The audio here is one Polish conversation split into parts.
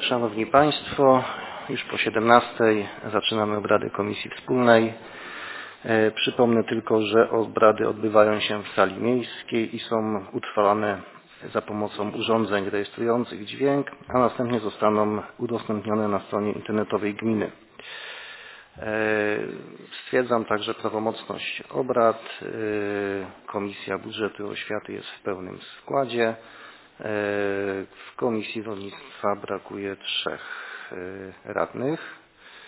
Szanowni Państwo, już po 17:00 zaczynamy obrady Komisji Wspólnej. Przypomnę tylko, że obrady odbywają się w sali miejskiej i są utrwalane za pomocą urządzeń rejestrujących dźwięk, a następnie zostaną udostępnione na stronie internetowej gminy. Stwierdzam także prawomocność obrad. Komisja Budżetu i Oświaty jest w pełnym składzie. W Komisji Rolnictwa brakuje 3 radnych.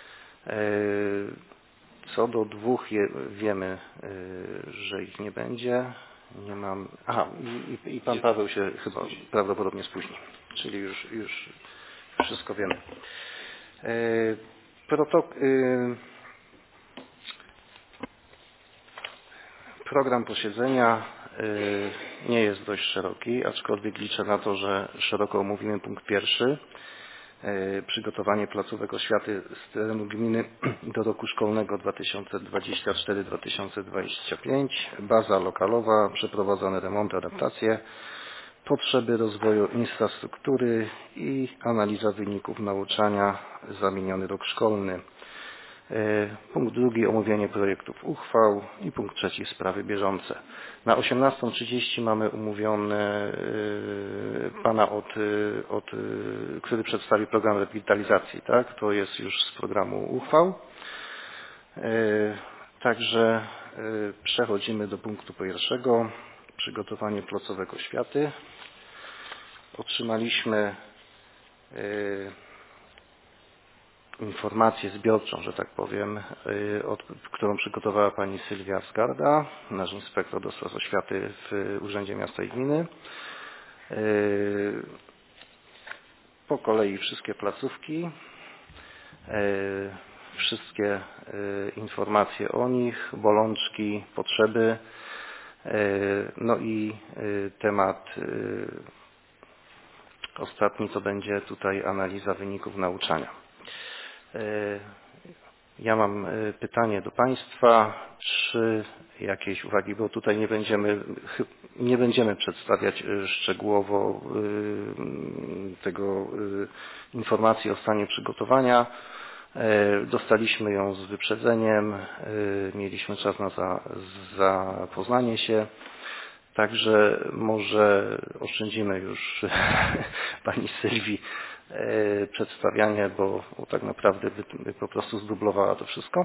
Co do 2 wiemy, że ich nie będzie. Nie mam. Aha, i pan Paweł się chyba prawdopodobnie spóźni, czyli już wszystko wiemy. Program posiedzenia nie jest dość szeroki, aczkolwiek liczę na to, że szeroko omówimy punkt pierwszy. Przygotowanie placówek oświaty z terenu gminy do roku szkolnego 2024-2025, baza lokalowa, przeprowadzone remonty, adaptacje, potrzeby rozwoju infrastruktury i analiza wyników nauczania za miniony rok szkolny. Punkt 2 omówienie projektów uchwał i punkt 3 sprawy bieżące. Na 18:30 mamy umówiony pana, który przedstawi program rewitalizacji, tak? To jest już z programu uchwał. Także przechodzimy do punktu pierwszego. Przygotowanie placówek oświaty. Otrzymaliśmy informację zbiorczą, że tak powiem, którą przygotowała pani Sylwia Skarda, nasz inspektor do spraw oświaty w Urzędzie Miasta i Gminy. Po kolei wszystkie placówki, wszystkie informacje o nich, bolączki, potrzeby, no i temat ostatni to będzie tutaj analiza wyników nauczania. Ja mam pytanie do Państwa, czy jakieś uwagi, bo tutaj nie będziemy przedstawiać szczegółowo tego informacji o stanie przygotowania. Dostaliśmy ją z wyprzedzeniem, mieliśmy czas na zapoznanie się. Także może oszczędzimy już pani Sylwii przedstawianie, bo tak naprawdę by po prostu zdublowała to wszystko.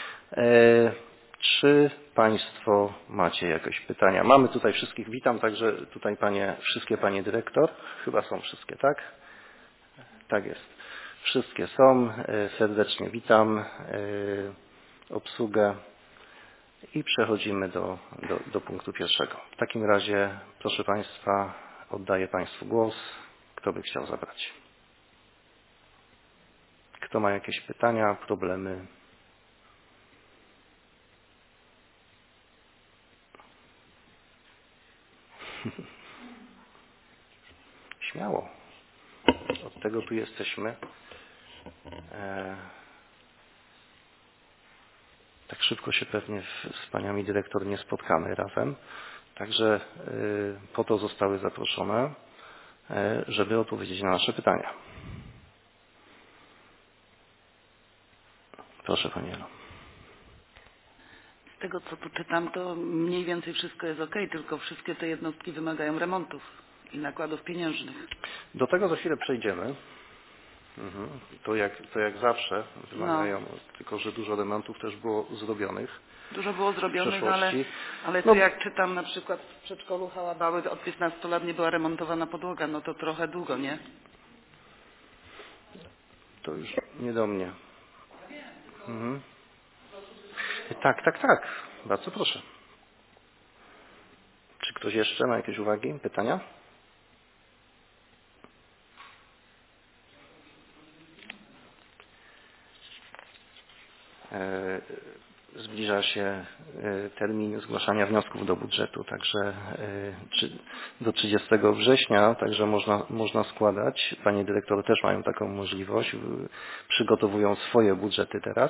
Czy Państwo macie jakieś pytania? Mamy tutaj wszystkich, witam także tutaj wszystkie Panie Dyrektor. Chyba są wszystkie, tak? Tak jest. Wszystkie są. Serdecznie witam obsługę. I przechodzimy do punktu pierwszego. W takim razie, proszę Państwa, oddaję Państwu głos. Kto by chciał zabrać? Kto ma jakieś pytania, problemy? Śmiało. Od tego tu jesteśmy. Tak szybko się pewnie z paniami dyrektor nie spotkamy razem. Także po to zostały zaproszone, żeby odpowiedzieć na nasze pytania. Proszę Pani Elo. Z tego, co tu czytam, to mniej więcej wszystko jest ok, tylko wszystkie te jednostki wymagają remontów i nakładów pieniężnych. Do tego za chwilę przejdziemy. To jak zawsze wymagają, tylko że dużo remontów też było zrobionych. Dużo było zrobionych, ale tu jak czytam na przykład w przedszkolu Hałabały od 15 lat nie była remontowana podłoga, no to trochę długo, nie? To już nie do mnie. Tak. Bardzo proszę. Czy ktoś jeszcze ma jakieś uwagi, pytania? Zbliża się termin zgłaszania wniosków do budżetu, także do 30 września, także można składać. Panie dyrektory też mają taką możliwość, przygotowują swoje budżety teraz.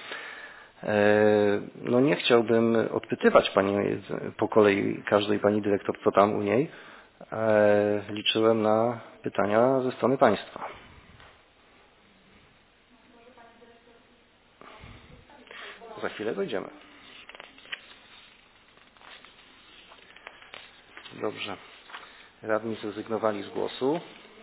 No nie chciałbym odpytywać po kolei każdej pani dyrektor, co tam u niej. Liczyłem na pytania ze strony Państwa. Za chwilę dojdziemy. Dobrze. Radni zrezygnowali z głosu.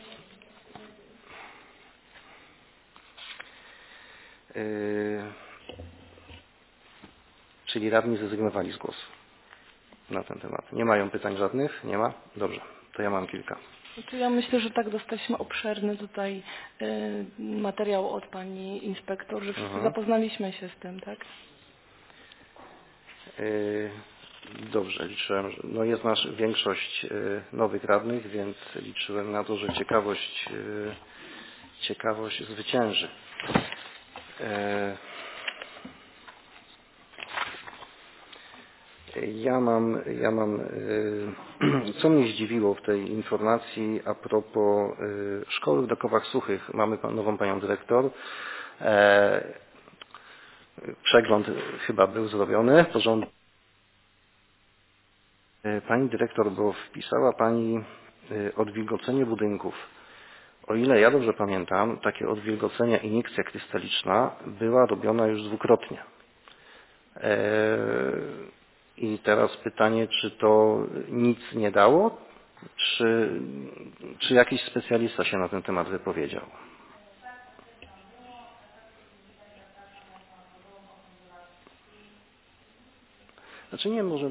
Czyli radni zrezygnowali z głosu na ten temat. Nie mają pytań żadnych? Nie ma? Dobrze. To ja mam kilka. Ja myślę, że tak dostaliśmy obszerny tutaj materiał od pani inspektor, że wszyscy zapoznaliśmy się z tym, tak? Dobrze, liczyłem, że jest większość nowych radnych, więc liczyłem na to, że ciekawość zwycięży. Ja mam, co mnie zdziwiło w tej informacji a propos szkoły w Dokowach Suchych. Mamy nową panią dyrektor. Przegląd chyba był zrobiony. Pani dyrektor, bo wpisała pani odwilgocenie budynków. O ile ja dobrze pamiętam, takie odwilgocenia, iniekcja krystaliczna była robiona już dwukrotnie. I teraz pytanie, czy to nic nie dało, czy jakiś specjalista się na ten temat wypowiedział? Znaczy nie, może...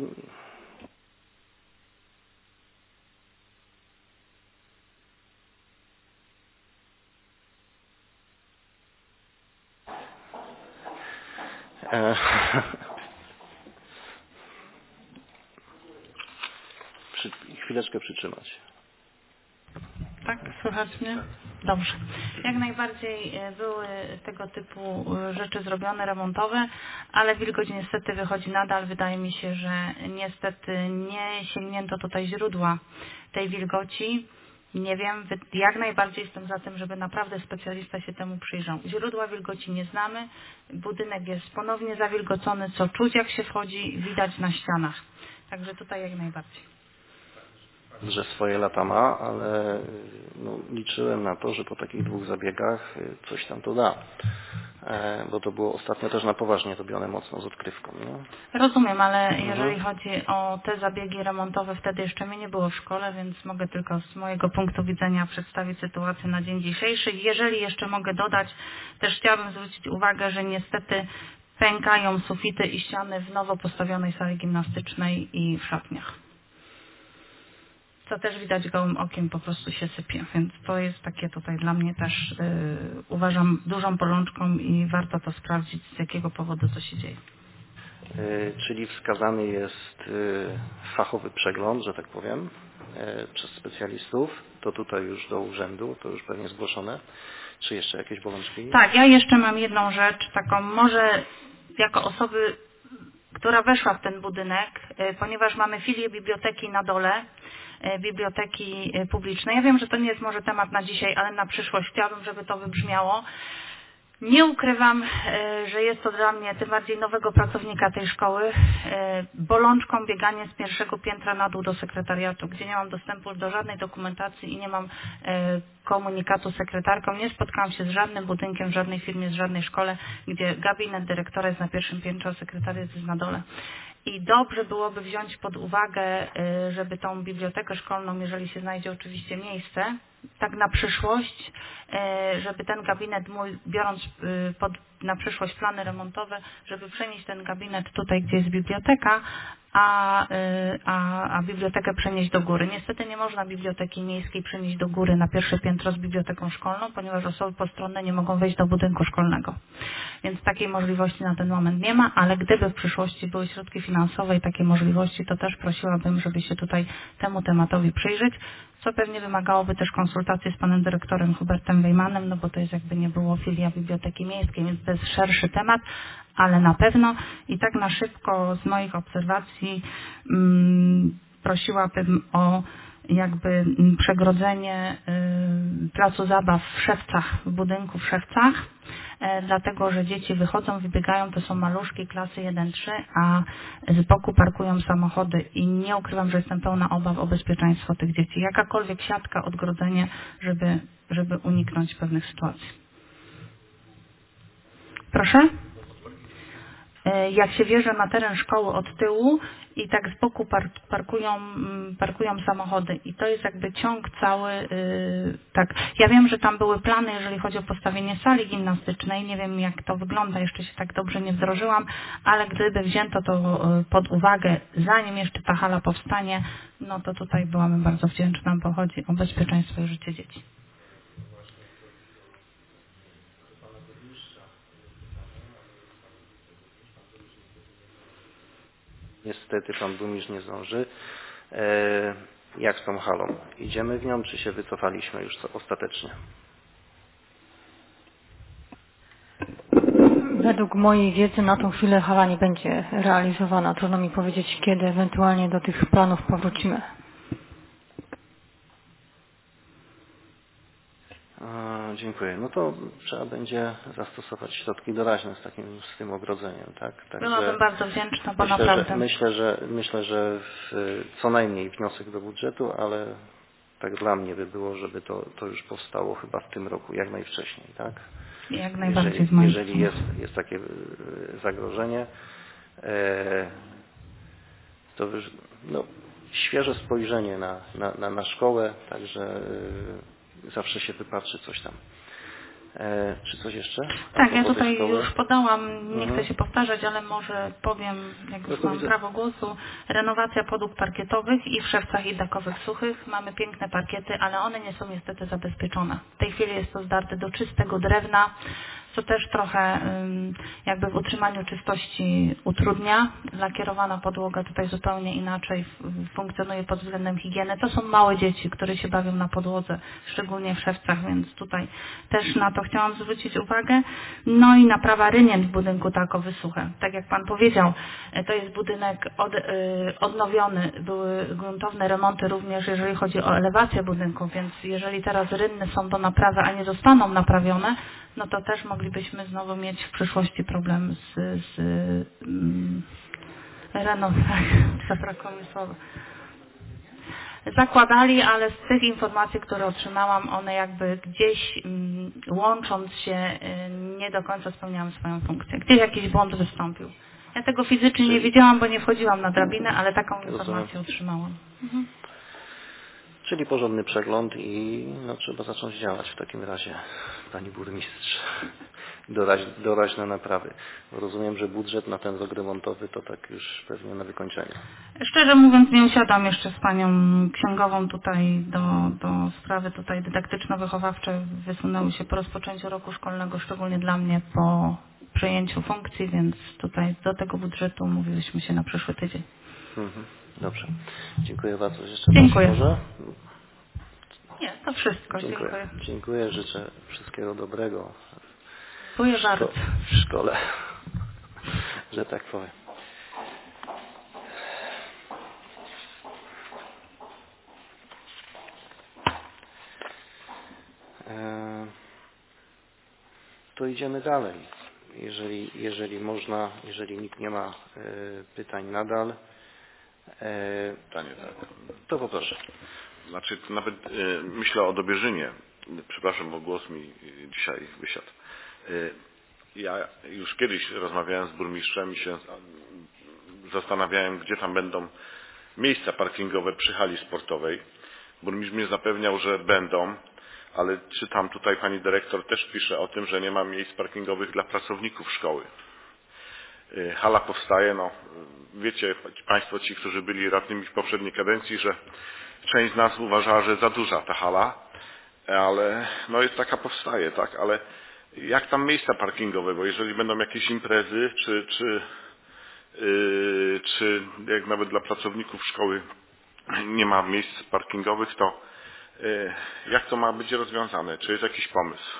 Chwileczkę przytrzymać. Tak, słychać mnie? Dobrze. Jak najbardziej były tego typu rzeczy zrobione, remontowe, ale wilgoć niestety wychodzi nadal. Wydaje mi się, że niestety nie sięgnięto tutaj źródła tej wilgoci. Nie wiem, jak najbardziej jestem za tym, żeby naprawdę specjalista się temu przyjrzał. Źródła wilgoci nie znamy, budynek jest ponownie zawilgocony, co czuć jak się wchodzi, widać na ścianach. Także tutaj jak najbardziej. Że swoje lata ma, ale liczyłem na to, że po takich dwóch zabiegach coś tam to da. Bo to było ostatnio też na poważnie robione mocno z odkrywką. Nie? Rozumiem, ale jeżeli chodzi o te zabiegi remontowe, wtedy jeszcze mnie nie było w szkole, więc mogę tylko z mojego punktu widzenia przedstawić sytuację na dzień dzisiejszy. Jeżeli jeszcze mogę dodać, też chciałabym zwrócić uwagę, że niestety pękają sufity i ściany w nowo postawionej sali gimnastycznej i w szatniach. Co też widać gołym okiem, po prostu się sypie. Więc to jest takie tutaj dla mnie też, uważam, dużą bolączką i warto to sprawdzić, z jakiego powodu to się dzieje. Czyli wskazany jest fachowy przegląd, że tak powiem, przez specjalistów. To tutaj już do urzędu, to już pewnie zgłoszone. Czy jeszcze jakieś bolączki? Tak, ja jeszcze mam jedną rzecz, taką może jako osoby, która weszła w ten budynek, ponieważ mamy filię biblioteki na dole, biblioteki publicznej. Ja wiem, że to nie jest może temat na dzisiaj, ale na przyszłość chciałabym, żeby to wybrzmiało. Nie ukrywam, że jest to dla mnie, tym bardziej nowego pracownika tej szkoły, bolączką bieganie z pierwszego piętra na dół do sekretariatu, gdzie nie mam dostępu do żadnej dokumentacji i nie mam komunikatu z sekretarką. Nie spotkałam się z żadnym budynkiem, w żadnej firmie, z żadnej szkole, gdzie gabinet dyrektora jest na pierwszym piętrze, a sekretariat jest na dole. I dobrze byłoby wziąć pod uwagę, żeby tą bibliotekę szkolną, jeżeli się znajdzie oczywiście miejsce, tak na przyszłość, żeby ten gabinet mój, biorąc na przyszłość plany remontowe, żeby przenieść ten gabinet tutaj, gdzie jest biblioteka, a bibliotekę przenieść do góry. Niestety nie można biblioteki miejskiej przenieść do góry na pierwsze piętro z biblioteką szkolną, ponieważ osoby postronne nie mogą wejść do budynku szkolnego. Więc takiej możliwości na ten moment nie ma, ale gdyby w przyszłości były środki finansowe i takie możliwości, to też prosiłabym, żeby się tutaj temu tematowi przyjrzeć, co pewnie wymagałoby też konsultacji z panem dyrektorem Hubertem Wejmanem, no bo to jest jakby nie było filia Biblioteki Miejskiej, więc to jest szerszy temat, ale na pewno i tak na szybko z moich obserwacji prosiłabym o jakby przegrodzenie placu zabaw w Szewcach, w budynku w Szewcach, dlatego, że dzieci wychodzą, wybiegają, to są maluszki klasy 1-3, a z boku parkują samochody i nie ukrywam, że jestem pełna obaw o bezpieczeństwo tych dzieci. Jakakolwiek siatka, odgrodzenie, żeby uniknąć pewnych sytuacji. Proszę? jak się wjeżdża na teren szkoły od tyłu i tak z boku parkują samochody i to jest jakby ciąg cały, tak. Ja wiem, że tam były plany, jeżeli chodzi o postawienie sali gimnastycznej, nie wiem jak to wygląda, jeszcze się tak dobrze nie wdrożyłam, ale gdyby wzięto to pod uwagę, zanim jeszcze ta hala powstanie, no to tutaj byłam bardzo wdzięczna, bo chodzi o bezpieczeństwo i życie dzieci. Niestety pan burmistrz nie zdąży. Jak z tą halą? Idziemy w nią, czy się wycofaliśmy już ostatecznie? Według mojej wiedzy na tą chwilę hala nie będzie realizowana. Trudno mi powiedzieć, kiedy ewentualnie do tych planów powrócimy. Dziękuję. No to trzeba będzie zastosować środki doraźne z tym ogrodzeniem, tak? Byłabym bardzo wdzięczna, bo naprawdę. Myślę, że co najmniej wniosek do budżetu, ale tak dla mnie by było, żeby to już powstało chyba w tym roku, jak najwcześniej, tak? Jak najbardziej. Jeżeli jest takie zagrożenie, to świeże spojrzenie na szkołę, także zawsze się wypatrzy coś tam. Czy coś jeszcze? Tak, ja tutaj już podałam, nie chcę się powtarzać, ale może powiem, jak już mam prawo głosu, renowacja podłóg parkietowych i w Szewcach i Dakowych Suchych. Mamy piękne parkiety, ale one nie są niestety zabezpieczone. W tej chwili jest to zdarte do czystego drewna, co też trochę jakby w utrzymaniu czystości utrudnia. Lakierowana podłoga tutaj zupełnie inaczej funkcjonuje pod względem higieny. To są małe dzieci, które się bawią na podłodze, szczególnie w Szewcach, więc tutaj też na to chciałam zwrócić uwagę. No i naprawa rynien w budynku Dakowy Suche. Tak jak Pan powiedział, to jest budynek odnowiony. Były gruntowne remonty również, jeżeli chodzi o elewację budynku, więc jeżeli teraz rynny są do naprawy, a nie zostaną naprawione, no to też moglibyśmy znowu mieć w przyszłości problem z renowacją. Zabrakło mi słowa. Zakładali, ale z tych informacji, które otrzymałam, one jakby gdzieś łącząc się nie do końca spełniały swoją funkcję. Gdzieś jakiś błąd wystąpił. Ja tego fizycznie nie widziałam, bo nie wchodziłam na drabinę, ale taką informację otrzymałam. Czyli porządny przegląd i trzeba zacząć działać w takim razie, Pani Burmistrz. Doraźne naprawy. Rozumiem, że budżet na ten rok remontowy to tak już pewnie na wykończenie. Szczerze mówiąc, nie usiadam jeszcze z Panią Księgową tutaj do sprawy tutaj dydaktyczno-wychowawcze. Wysunęły się po rozpoczęciu roku szkolnego, szczególnie dla mnie po przejęciu funkcji, więc tutaj do tego budżetu mówiliśmy się na przyszły tydzień. Dobrze. Dziękuję bardzo. Jeszcze dziękuję. Może? Nie, to wszystko. Dziękuję. Dziękuję. Życzę wszystkiego dobrego. Dziękuję bardzo. W szkole, że tak powiem. To idziemy dalej. Jeżeli można, jeżeli nikt nie ma pytań nadal, to poproszę. Znaczy, nawet myślę o Dobierzynie. Przepraszam, bo głos mi dzisiaj wysiadł. Ja już kiedyś rozmawiałem z burmistrzem i się zastanawiałem, gdzie tam będą miejsca parkingowe przy hali sportowej. Burmistrz mnie zapewniał, że będą, ale czytam tutaj, pani dyrektor też pisze o tym, że nie ma miejsc parkingowych dla pracowników szkoły. Hala powstaje, wiecie Państwo, ci, którzy byli radnymi w poprzedniej kadencji, że część z nas uważała, że za duża ta hala, ale jest taka powstaje, tak, ale jak tam miejsca parkingowe, bo jeżeli będą jakieś imprezy, czy jak nawet dla pracowników szkoły nie ma miejsc parkingowych, to jak to ma być rozwiązane? Czy jest jakiś pomysł?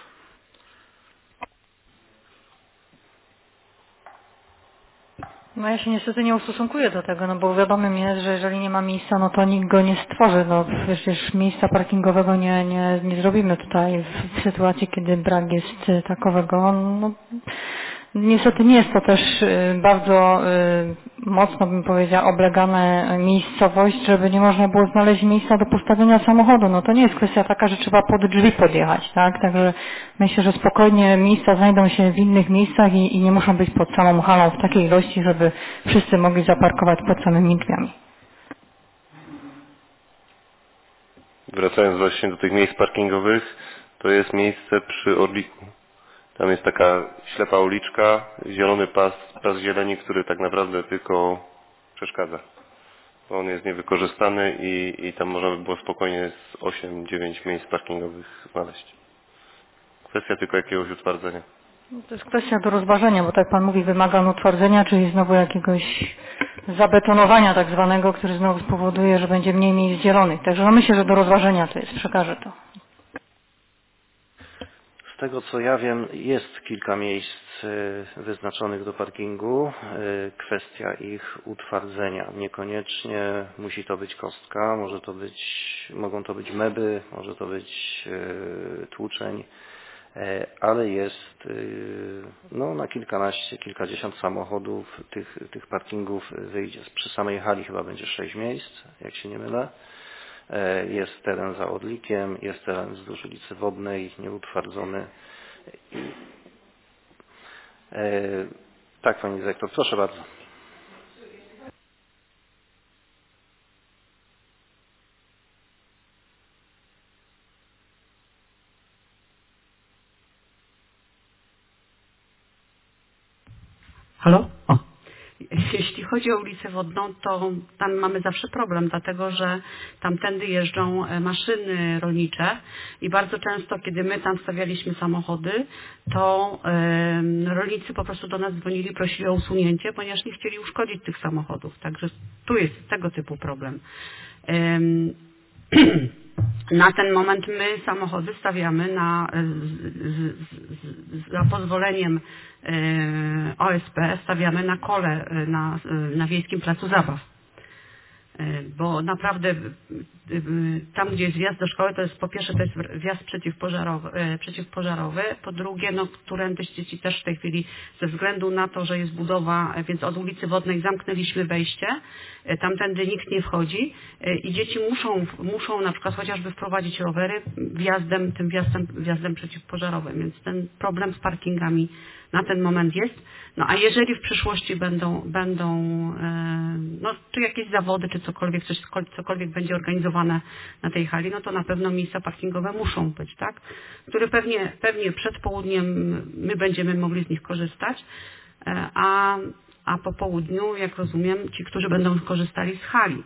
Ja się niestety nie ustosunkuję do tego, bo wiadomym jest, że jeżeli nie ma miejsca, to nikt go nie stworzy. Przecież miejsca parkingowego nie zrobimy tutaj w sytuacji, kiedy brak jest takowego. Niestety nie jest to też bardzo mocno, bym powiedziała, oblegana miejscowość, żeby nie można było znaleźć miejsca do postawienia samochodu. No to nie jest kwestia taka, że trzeba pod drzwi podjechać, tak? Także myślę, że spokojnie miejsca znajdą się w innych miejscach i nie muszą być pod samą halą w takiej ilości, żeby wszyscy mogli zaparkować pod samymi drzwiami. Wracając właśnie do tych miejsc parkingowych, to jest miejsce przy Orliku. Tam jest taka ślepa uliczka, zielony pas zieleni, który tak naprawdę tylko przeszkadza. On jest niewykorzystany i tam można by było spokojnie z 8-9 miejsc parkingowych znaleźć. Kwestia tylko jakiegoś utwardzenia. To jest kwestia do rozważenia, bo tak Pan mówi, wymaga on utwardzenia, czyli znowu jakiegoś zabetonowania tak zwanego, który znowu spowoduje, że będzie mniej miejsc zielonych. Także no myślę, że do rozważenia to jest, przekażę to. Z tego co ja wiem, jest kilka miejsc wyznaczonych do parkingu. Kwestia ich utwardzenia. Niekoniecznie musi to być kostka, mogą to być meby, może to być tłuczeń, ale jest no, na kilkanaście, kilkadziesiąt samochodów tych parkingów wyjdzie. Przy samej hali chyba będzie 6 miejsc, jak się nie mylę. Jest teren za Orlikiem, jest teren wzdłuż ulicy Wodnej, nieutwardzony. Tak, Pani Dyrektor, proszę bardzo. Halo? O. Jeśli chodzi o ulicę Wodną, to tam mamy zawsze problem, dlatego że tamtędy jeżdżą maszyny rolnicze i bardzo często, kiedy my tam stawialiśmy samochody, to rolnicy po prostu do nas dzwonili, prosili o usunięcie, ponieważ nie chcieli uszkodzić tych samochodów. Także tu jest tego typu problem. Na ten moment my samochody stawiamy za pozwoleniem OSP, stawiamy na kole na Wiejskim Placu Zabaw. Bo naprawdę tam, gdzie jest wjazd do szkoły, to jest po pierwsze to jest wjazd przeciwpożarowy, po drugie, no, którędy dzieci też w tej chwili ze względu na to, że jest budowa, więc od ulicy Wodnej zamknęliśmy wejście, tamtędy nikt nie wchodzi i dzieci muszą na przykład chociażby wprowadzić rowery wjazdem przeciwpożarowym, więc ten problem z parkingami na ten moment jest. No a jeżeli w przyszłości będą no, czy jakieś zawody, czy cokolwiek będzie organizowane na tej hali, no to na pewno miejsca parkingowe muszą być, tak? Które pewnie przed południem my będziemy mogli z nich korzystać, a po południu, jak rozumiem, ci, którzy będą korzystali z hali.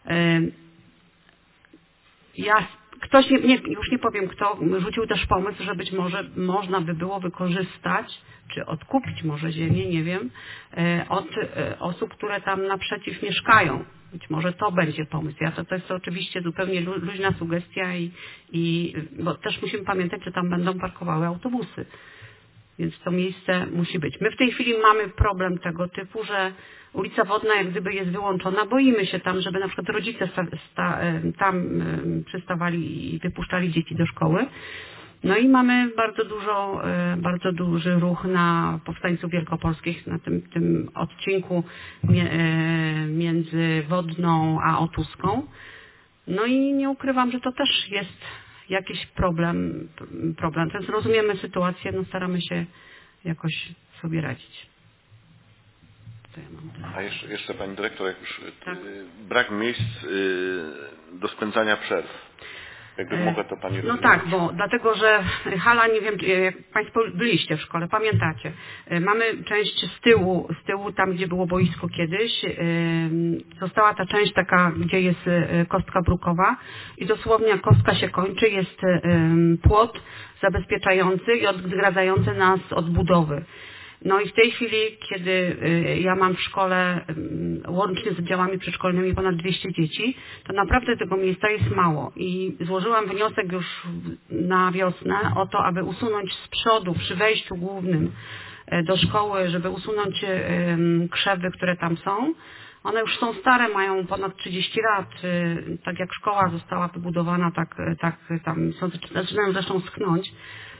Ktoś, już nie powiem kto, rzucił też pomysł, że być może można by było wykorzystać, czy odkupić może ziemię, nie wiem, od osób, które tam naprzeciw mieszkają. Być może to będzie pomysł. To jest oczywiście zupełnie luźna sugestia bo też musimy pamiętać, że tam będą parkowały autobusy. Więc to miejsce musi być. My w tej chwili mamy problem tego typu, że ulica Wodna jak gdyby jest wyłączona. Boimy się tam, żeby na przykład rodzice tam przystawali i wypuszczali dzieci do szkoły. No i mamy bardzo duży ruch na Powstańców Wielkopolskich, na tym odcinku między Wodną a Otuską. No i nie ukrywam, że to też jest jakiś problem. Więc rozumiemy sytuację, no staramy się jakoś sobie radzić. Co ja mam A jeszcze Pani Dyrektor, jak już tak. Brak miejsc do spędzania przerw. Jakby mogła to Pani No tak, bo dlatego, że hala, nie wiem, jak Państwo byliście w szkole, pamiętacie, mamy część z tyłu tam, gdzie było boisko kiedyś, została ta część taka, gdzie jest kostka brukowa i dosłownie jak kostka się kończy, jest płot zabezpieczający i odgradzający nas od budowy. No i w tej chwili, kiedy ja mam w szkole łącznie z oddziałami przedszkolnymi ponad 200 dzieci, to naprawdę tego miejsca jest mało. I złożyłam wniosek już na wiosnę o to, aby usunąć z przodu, przy wejściu głównym do szkoły, żeby usunąć krzewy, które tam są. One już są stare, mają ponad 30 lat. Tak jak szkoła została wybudowana, tak tam zaczynają zresztą schnąć.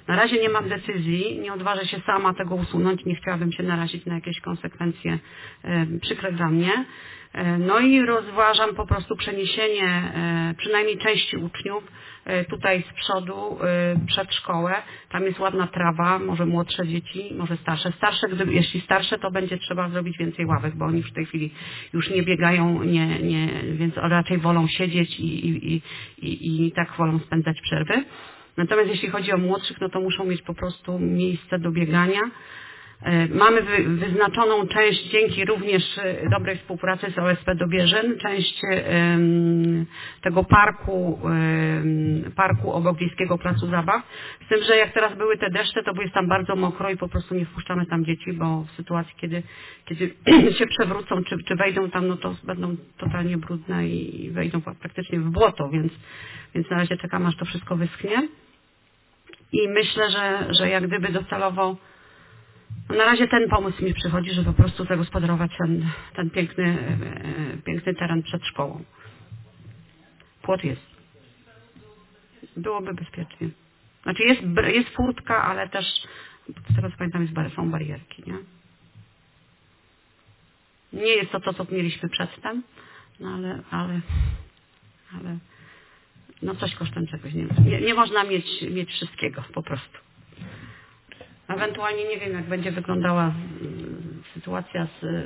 Na razie nie mam decyzji, nie odważę się sama tego usunąć, nie chciałabym się narazić na jakieś konsekwencje przykre dla mnie. No i rozważam po prostu przeniesienie przynajmniej części uczniów tutaj z przodu przed szkołę. Tam jest ładna trawa, może młodsze dzieci, może starsze. Jeśli starsze, to będzie trzeba zrobić więcej ławek, bo oni w tej chwili już nie biegają, więc raczej wolą siedzieć i tak wolą spędzać przerwy. Natomiast jeśli chodzi o młodszych, no to muszą mieć po prostu miejsce do biegania. Mamy wyznaczoną część, dzięki również dobrej współpracy z OSP Dobieżyn, część tego parku obok Wiejskiego Placu Zabaw. Z tym, że jak teraz były te deszcze, to jest tam bardzo mokro i po prostu nie wpuszczamy tam dzieci, bo w sytuacji, kiedy się przewrócą czy wejdą tam, no to będą totalnie brudne i wejdą praktycznie w błoto, więc na razie czekam, aż to wszystko wyschnie. I myślę, że jak gdyby docelowo na razie ten pomysł mi przychodzi, żeby po prostu zagospodarować ten piękny teren przed szkołą. Płot jest. Byłoby bezpiecznie. Znaczy jest furtka, ale też z tego co pamiętam są barierki, nie? Nie jest to, co mieliśmy przedtem, no ale no coś kosztem czegoś. Nie można mieć wszystkiego po prostu. Ewentualnie nie wiem, jak będzie wyglądała sytuacja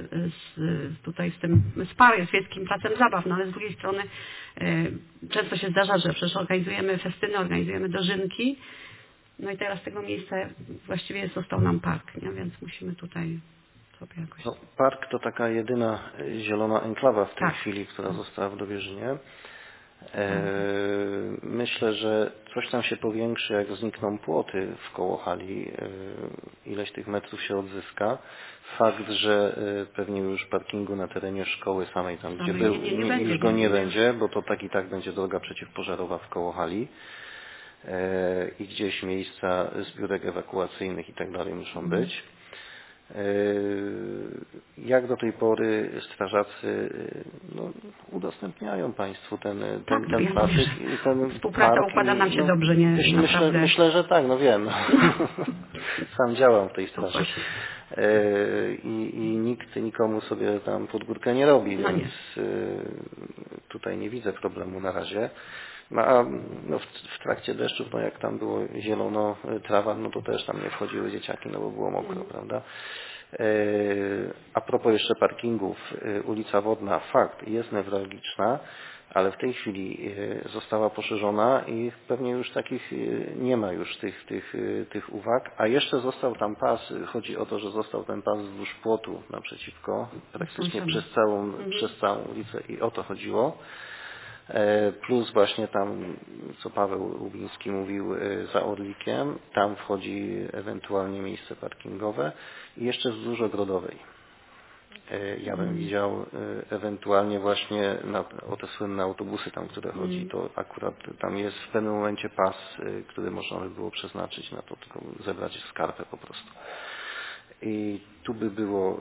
z Wiejskim Placem Zabaw, no ale z drugiej strony często się zdarza, że przecież organizujemy festyny, organizujemy dożynki, no i teraz z tego miejsca właściwie został nam park, nie? Więc musimy tutaj sobie jakoś... No, park to taka jedyna zielona enklawa w tej Tak. chwili, która została w Dobierzynie. Myślę, że coś tam się powiększy, jak znikną płoty wkoło hali, ileś tych metrów się odzyska. Fakt, że pewnie już parkingu na terenie szkoły samej, tam gdzie był, już go nie będzie, bo to tak i tak będzie droga przeciwpożarowa wkoło hali i gdzieś miejsca zbiórek ewakuacyjnych i tak dalej muszą być. Jak do tej pory strażacy udostępniają Państwu ten pasek i ten współpraca park. układa nam się dobrze, nie? Myślę, że tak, no wiem. Sam działam w tej straży. I nikt nikomu sobie tam pod górkę nie robi, więc tutaj nie widzę problemu na razie. A w trakcie deszczów, jak tam było zielono trawa, no to też tam nie wchodziły dzieciaki, bo było mokro, prawda? A propos jeszcze parkingów, ulica Wodna, fakt, jest newralgiczna, ale w tej chwili została poszerzona i pewnie już takich nie ma już tych uwag, a jeszcze został tam pas, chodzi o to, że został ten pas wzdłuż płotu naprzeciwko, praktycznie przez całą ulicę i o to chodziło. Plus właśnie tam, co Paweł Łubiński mówił, za Orlikiem, tam wchodzi ewentualnie miejsce parkingowe i jeszcze wzdłuż Ogrodowej. Ja bym widział ewentualnie właśnie o te słynne autobusy tam, które chodzi, to akurat tam jest w pewnym momencie pas, który można by było przeznaczyć na to, tylko zebrać skarpę po prostu. I tu by było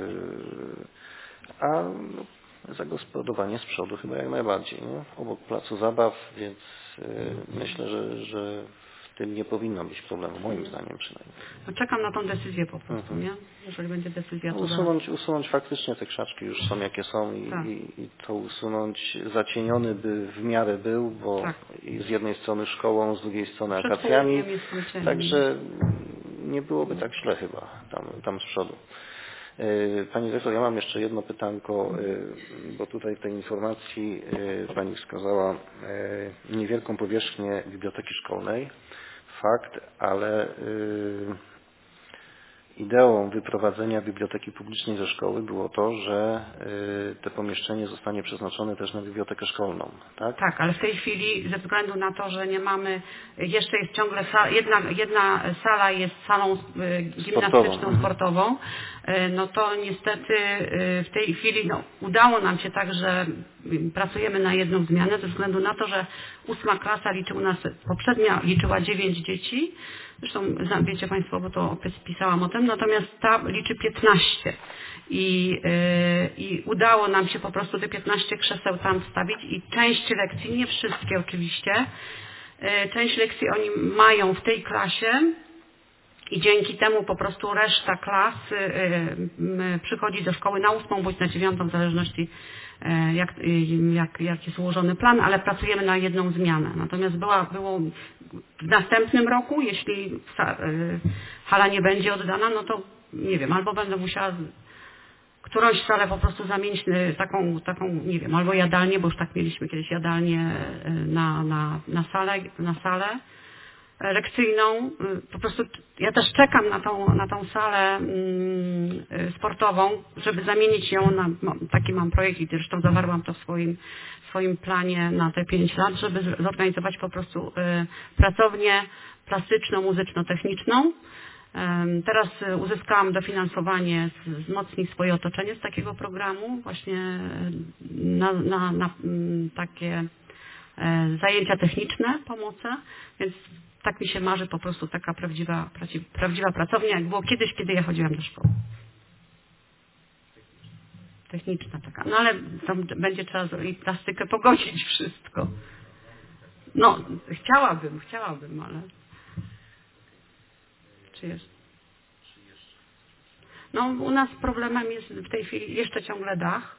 zagospodarowanie z przodu chyba jak najbardziej, nie? Obok placu zabaw, więc myślę, że w tym nie powinno być problemu, moim zdaniem przynajmniej. No czekam na tą decyzję po prostu, nie? Jeżeli będzie decyzja, to usunąć faktycznie te krzaczki już są jakie są i to usunąć. Zacieniony by w miarę był, bo z jednej strony szkołą, z drugiej strony akacjami, także nie byłoby tak źle chyba tam z przodu. Pani dyrektor, ja mam jeszcze jedno pytanko, bo tutaj w tej informacji Pani wskazała niewielką powierzchnię biblioteki szkolnej. Fakt, ale ideą wyprowadzenia biblioteki publicznej ze szkoły było to, że to pomieszczenie zostanie przeznaczone też na bibliotekę szkolną, tak? Tak, ale w tej chwili ze względu na to, że nie mamy, jeszcze jest ciągle jedna sala jest salą gimnastyczną, sportową, no to niestety w tej chwili udało nam się tak, że pracujemy na jedną zmianę ze względu na to, że 8. klasa poprzednia liczyła 9 dzieci. Zresztą wiecie Państwo, bo to pisałam o tym, natomiast ta liczy 15 i udało nam się po prostu te 15 krzeseł tam wstawić i część lekcji, nie wszystkie oczywiście, Część lekcji oni mają w tej klasie i dzięki temu po prostu reszta klas przychodzi do szkoły na 8 bądź na 9, w zależności jak jest ułożony plan, ale pracujemy na jedną zmianę. Natomiast było w następnym roku, jeśli hala nie będzie oddana, no to nie wiem, albo będę musiała którąś salę po prostu zamienić taką, nie wiem, albo jadalnię, bo już tak mieliśmy kiedyś jadalnię na salę lekcyjną. Po prostu ja też czekam na tą salę sportową, żeby zamienić ją na, taki mam projekt i zresztą zawarłam to w swoim planie na te 5 lat, żeby zorganizować po prostu pracownię plastyczno-muzyczno-techniczną. Teraz uzyskałam dofinansowanie Wzmocnij swoje otoczenie z takiego programu właśnie na takie zajęcia techniczne, pomoce, więc tak mi się marzy po prostu taka prawdziwa pracownia, jak było kiedyś, kiedy ja chodziłam do szkoły. Techniczna taka. No ale tam będzie trzeba i plastykę pogodzić wszystko. No, chciałabym, ale czy jest? No, u nas problemem jest w tej chwili jeszcze ciągle dach.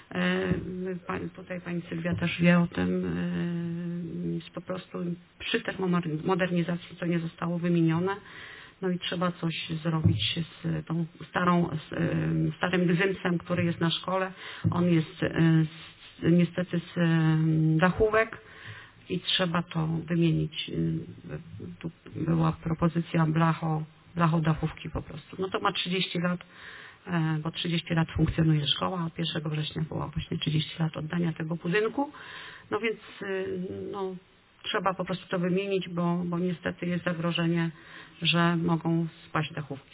Tutaj pani Sylwia też wie o tym. Po prostu przy termomodernizacji to nie zostało wymienione. No i trzeba coś zrobić z tą starym gzymsem, który jest na szkole. On jest niestety z dachówek i trzeba to wymienić. Tu była propozycja blachodachówki po prostu. No to ma 30 lat, bo 30 lat funkcjonuje szkoła, a 1 września było właśnie 30 lat oddania tego budynku. No więc no, trzeba po prostu to wymienić, bo niestety jest zagrożenie, że mogą spaść dachówki.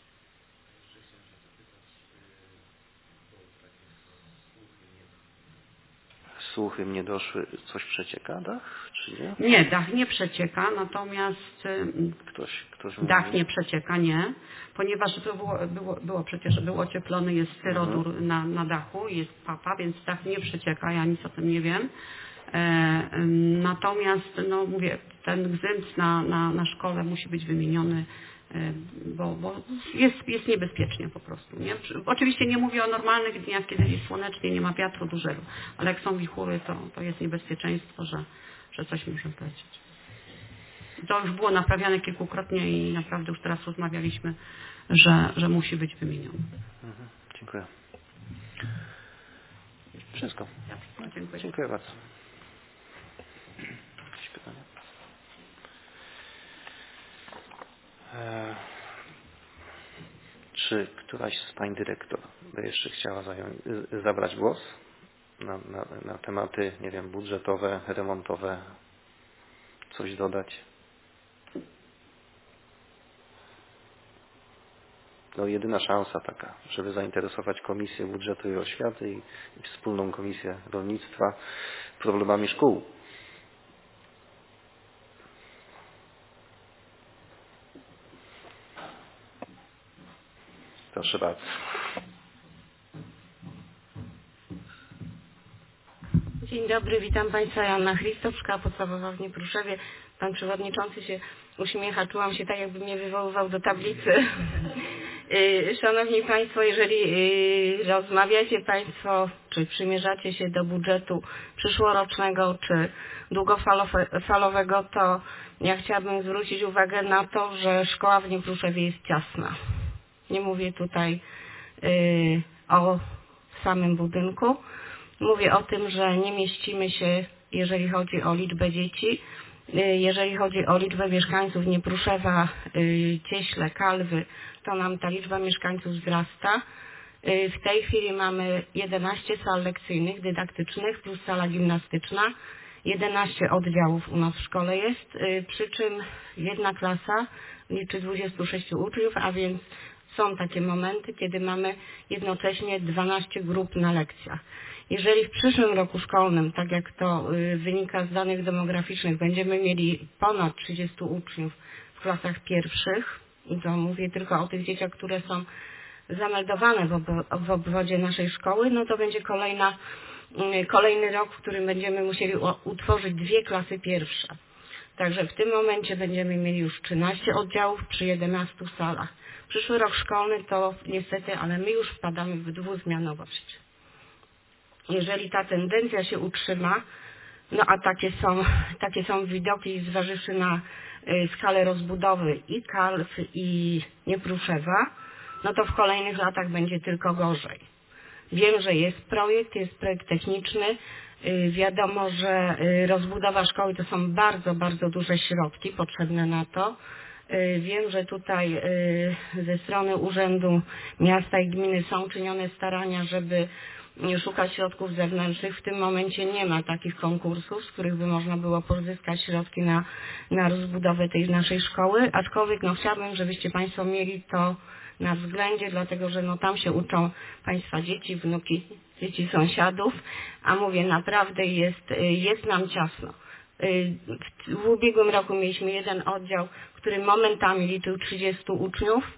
Słuchy mnie doszły, coś przecieka dach, czy nie? Nie, dach nie przecieka, natomiast Ktoś dach mówi? nie przecieka, nie, ponieważ to było przecież, był ocieplony, jest styrodur na dachu, jest papa, więc dach nie przecieka, ja nic o tym nie wiem. Natomiast, no mówię, ten gzyms na szkole musi być wymieniony, bo jest niebezpiecznie po prostu. Nie? Oczywiście nie mówię o normalnych dniach, kiedy jest słonecznie, nie ma wiatru dużego, ale jak są wichury, to jest niebezpieczeństwo, że coś może polecieć. To już było naprawiane kilkukrotnie i naprawdę już teraz rozmawialiśmy, że musi być wymienione. Dziękuję. Wszystko. No, dziękuję. Dziękuję bardzo. Jakieś pytania? Czy któraś z pań dyrektor by jeszcze chciała zabrać głos na tematy, nie wiem, budżetowe, remontowe, coś dodać? No jedyna szansa taka, żeby zainteresować Komisję Budżetu i Oświaty i Wspólną Komisję Rolnictwa problemami szkół. Proszę bardzo. Dzień dobry, witam Państwa. Joanna Christof, Szkoła Podstawowa w Niepruszewie. Pan Przewodniczący się uśmiecha, czułam się tak, jakby mnie wywoływał do tablicy. Szanowni Państwo, jeżeli rozmawiacie Państwo, czy przymierzacie się do budżetu przyszłorocznego, czy długofalowego, to ja chciałabym zwrócić uwagę na to, że szkoła w Niepruszewie jest ciasna. Nie mówię tutaj o samym budynku. Mówię o tym, że nie mieścimy się, jeżeli chodzi o liczbę dzieci, jeżeli chodzi o liczbę mieszkańców Niepruszewa, Cieśle, Kalwy, to nam ta liczba mieszkańców wzrasta. W tej chwili mamy 11 sal lekcyjnych, dydaktycznych plus sala gimnastyczna. 11 oddziałów u nas w szkole jest, przy czym jedna klasa liczy 26 uczniów, a więc są takie momenty, kiedy mamy jednocześnie 12 grup na lekcjach. Jeżeli w przyszłym roku szkolnym, tak jak to wynika z danych demograficznych, będziemy mieli ponad 30 uczniów w klasach pierwszych, i to mówię tylko o tych dzieciach, które są zameldowane w obwodzie naszej szkoły, no to będzie kolejny rok, w którym będziemy musieli utworzyć 2 klasy pierwsze. Także w tym momencie będziemy mieli już 13 oddziałów przy 11 salach. Przyszły rok szkolny to niestety, ale my już wpadamy w dwuzmianowość. Jeżeli ta tendencja się utrzyma, no a takie są widoki, zważywszy na skalę rozbudowy i Kalw i Niepruszewa, no to w kolejnych latach będzie tylko gorzej. Wiem, że jest projekt techniczny. Wiadomo, że rozbudowa szkoły to są bardzo, bardzo duże środki potrzebne na to. Wiem, że tutaj ze strony Urzędu Miasta i Gminy są czynione starania, żeby szukać środków zewnętrznych. W tym momencie nie ma takich konkursów, z których by można było pozyskać środki na rozbudowę tej naszej szkoły, aczkolwiek no chciałabym, żebyście Państwo mieli to na względzie, dlatego że no tam się uczą Państwa dzieci, wnuki, dzieci sąsiadów, a mówię, naprawdę jest nam ciasno. W ubiegłym roku mieliśmy jeden oddział, który momentami liczył 30 uczniów.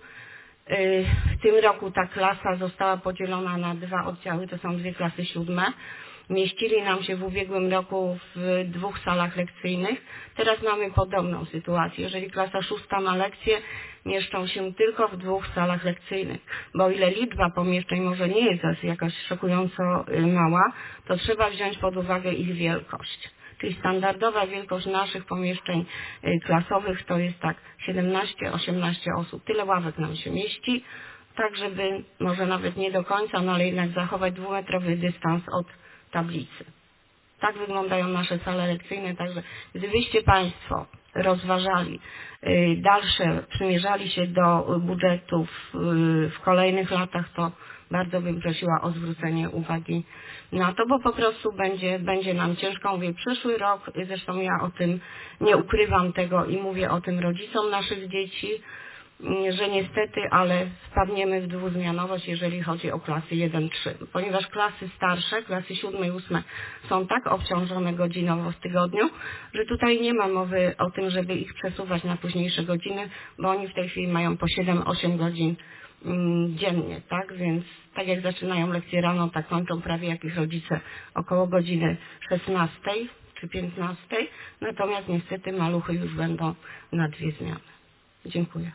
W tym roku ta klasa została podzielona na 2 oddziały, to są 2 klasy 7. Mieścili nam się w ubiegłym roku w 2 salach lekcyjnych. Teraz mamy podobną sytuację. Jeżeli klasa 6 ma lekcje, mieszczą się tylko w 2 salach lekcyjnych. Bo o ile liczba pomieszczeń może nie jest jakoś szokująco mała, to trzeba wziąć pod uwagę ich wielkość. Czyli standardowa wielkość naszych pomieszczeń klasowych to jest tak 17-18 osób. Tyle ławek nam się mieści, tak żeby może nawet nie do końca, no ale jednak zachować 2-metrowy dystans od tablicy. Tak wyglądają nasze sale lekcyjne, także gdybyście Państwo rozważali dalsze, przymierzali się do budżetów w kolejnych latach, to bardzo bym prosiła o zwrócenie uwagi na to, bo po prostu będzie nam ciężko. Mówię, przyszły rok, zresztą ja o tym nie ukrywam tego i mówię o tym rodzicom naszych dzieci, że niestety, ale wpadniemy w dwuzmianowość, jeżeli chodzi o klasy 1-3, ponieważ klasy starsze, klasy 7 i 8 są tak obciążone godzinowo w tygodniu, że tutaj nie ma mowy o tym, żeby ich przesuwać na późniejsze godziny, bo oni w tej chwili mają po 7-8 godzin dziennie, tak? Więc tak jak zaczynają lekcje rano, tak kończą prawie jak ich rodzice około godziny 16 czy 15, natomiast niestety maluchy już będą na 2 zmiany. Dziękuję.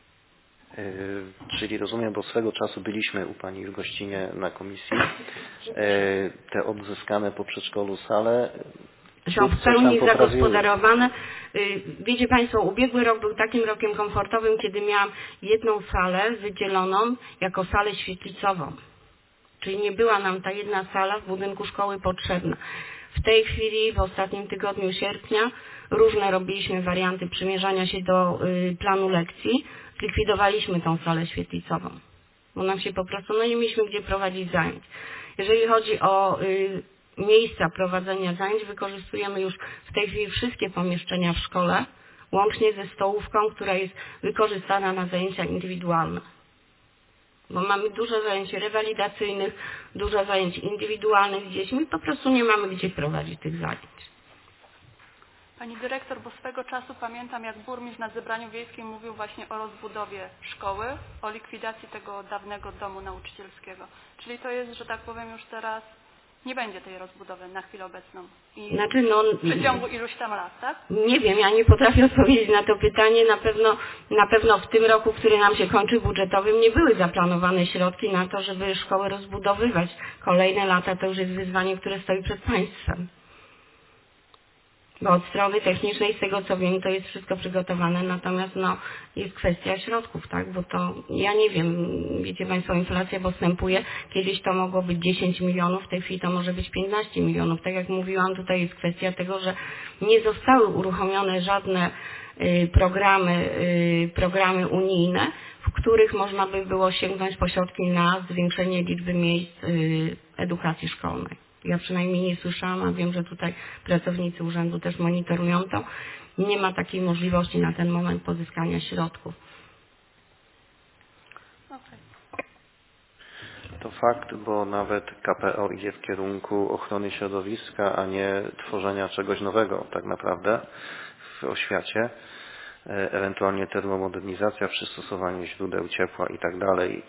Czyli rozumiem, bo swego czasu byliśmy u Pani w gościnie na komisji. Te odzyskane po przedszkolu sale są w pełni zagospodarowane. Wiecie Państwo, ubiegły rok był takim rokiem komfortowym, kiedy miałam jedną salę wydzieloną jako salę świetlicową. Czyli nie była nam ta jedna sala w budynku szkoły potrzebna. W tej chwili, w ostatnim tygodniu sierpnia, różne robiliśmy warianty przymierzania się do planu lekcji. Zlikwidowaliśmy tą salę świetlicową, bo nam się po prostu, no nie mieliśmy gdzie prowadzić zajęć. Jeżeli chodzi o miejsca prowadzenia zajęć, wykorzystujemy już w tej chwili wszystkie pomieszczenia w szkole, łącznie ze stołówką, która jest wykorzystana na zajęcia indywidualne. Bo mamy dużo zajęć rewalidacyjnych, dużo zajęć indywidualnych z dziećmi, po prostu nie mamy gdzie prowadzić tych zajęć. Pani dyrektor, bo swego czasu pamiętam, jak burmistrz na zebraniu wiejskim mówił właśnie o rozbudowie szkoły, o likwidacji tego dawnego domu nauczycielskiego. Czyli to jest, że tak powiem, już teraz nie będzie tej rozbudowy na chwilę obecną. I znaczy, no, w przeciągu iluś tam lat, tak? Nie wiem, ja nie potrafię odpowiedzieć na to pytanie. Na pewno w tym roku, który nam się kończy budżetowym, nie były zaplanowane środki na to, żeby szkołę rozbudowywać. Kolejne lata to już jest wyzwanie, które stoi przed państwem. Bo od strony technicznej, z tego co wiem, to jest wszystko przygotowane, natomiast no, jest kwestia środków, tak, bo to, ja nie wiem, wiecie Państwo, inflacja postępuje, kiedyś to mogło być 10 milionów, w tej chwili to może być 15 milionów. Tak jak mówiłam, tutaj jest kwestia tego, że nie zostały uruchomione żadne programy unijne, w których można by było sięgnąć po środki na zwiększenie liczby miejsc edukacji szkolnej. Ja przynajmniej nie słyszałam, a wiem, że tutaj pracownicy urzędu też monitorują to. Nie ma takiej możliwości na ten moment pozyskania środków. To fakt, bo nawet KPO idzie w kierunku ochrony środowiska, a nie tworzenia czegoś nowego tak naprawdę w oświacie. Ewentualnie termomodernizacja, przystosowanie źródeł ciepła i tak dalej,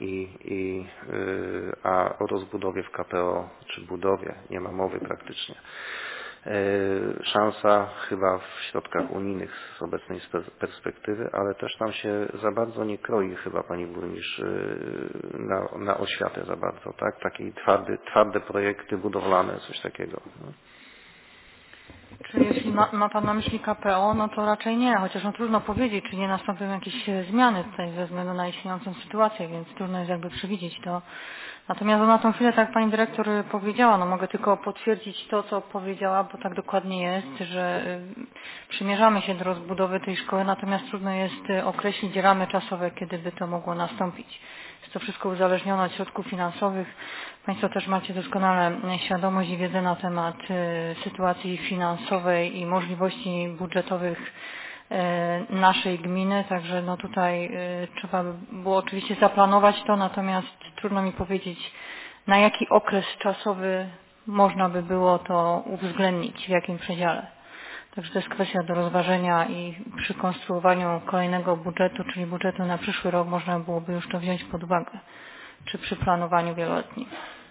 a o rozbudowie w KPO czy budowie nie ma mowy praktycznie. szansa chyba w środkach unijnych z obecnej perspektywy, ale też tam się za bardzo nie kroi chyba pani burmistrz na oświatę za bardzo, tak? Takie twarde projekty budowlane, coś takiego. No. Czy jeśli ma Pan na myśli KPO, no to raczej nie, chociaż no trudno powiedzieć, czy nie nastąpią jakieś zmiany tutaj ze względu na istniejącą sytuację, więc trudno jest jakby przewidzieć to. Natomiast na tą chwilę, tak jak Pani Dyrektor powiedziała, no mogę tylko potwierdzić to, co powiedziała, bo tak dokładnie jest, że przymierzamy się do rozbudowy tej szkoły, natomiast trudno jest określić ramy czasowe, kiedy by to mogło nastąpić. Jest to wszystko uzależnione od środków finansowych. Państwo też macie doskonale świadomość i wiedzę na temat sytuacji finansowej i możliwości budżetowych naszej gminy, także no tutaj trzeba by było oczywiście zaplanować to, natomiast trudno mi powiedzieć, na jaki okres czasowy można by było to uwzględnić, w jakim przedziale. Także to jest kwestia do rozważenia i przy konstruowaniu kolejnego budżetu, czyli budżetu na przyszły rok, można byłoby już to wziąć pod uwagę, czy przy planowaniu wieloletnim.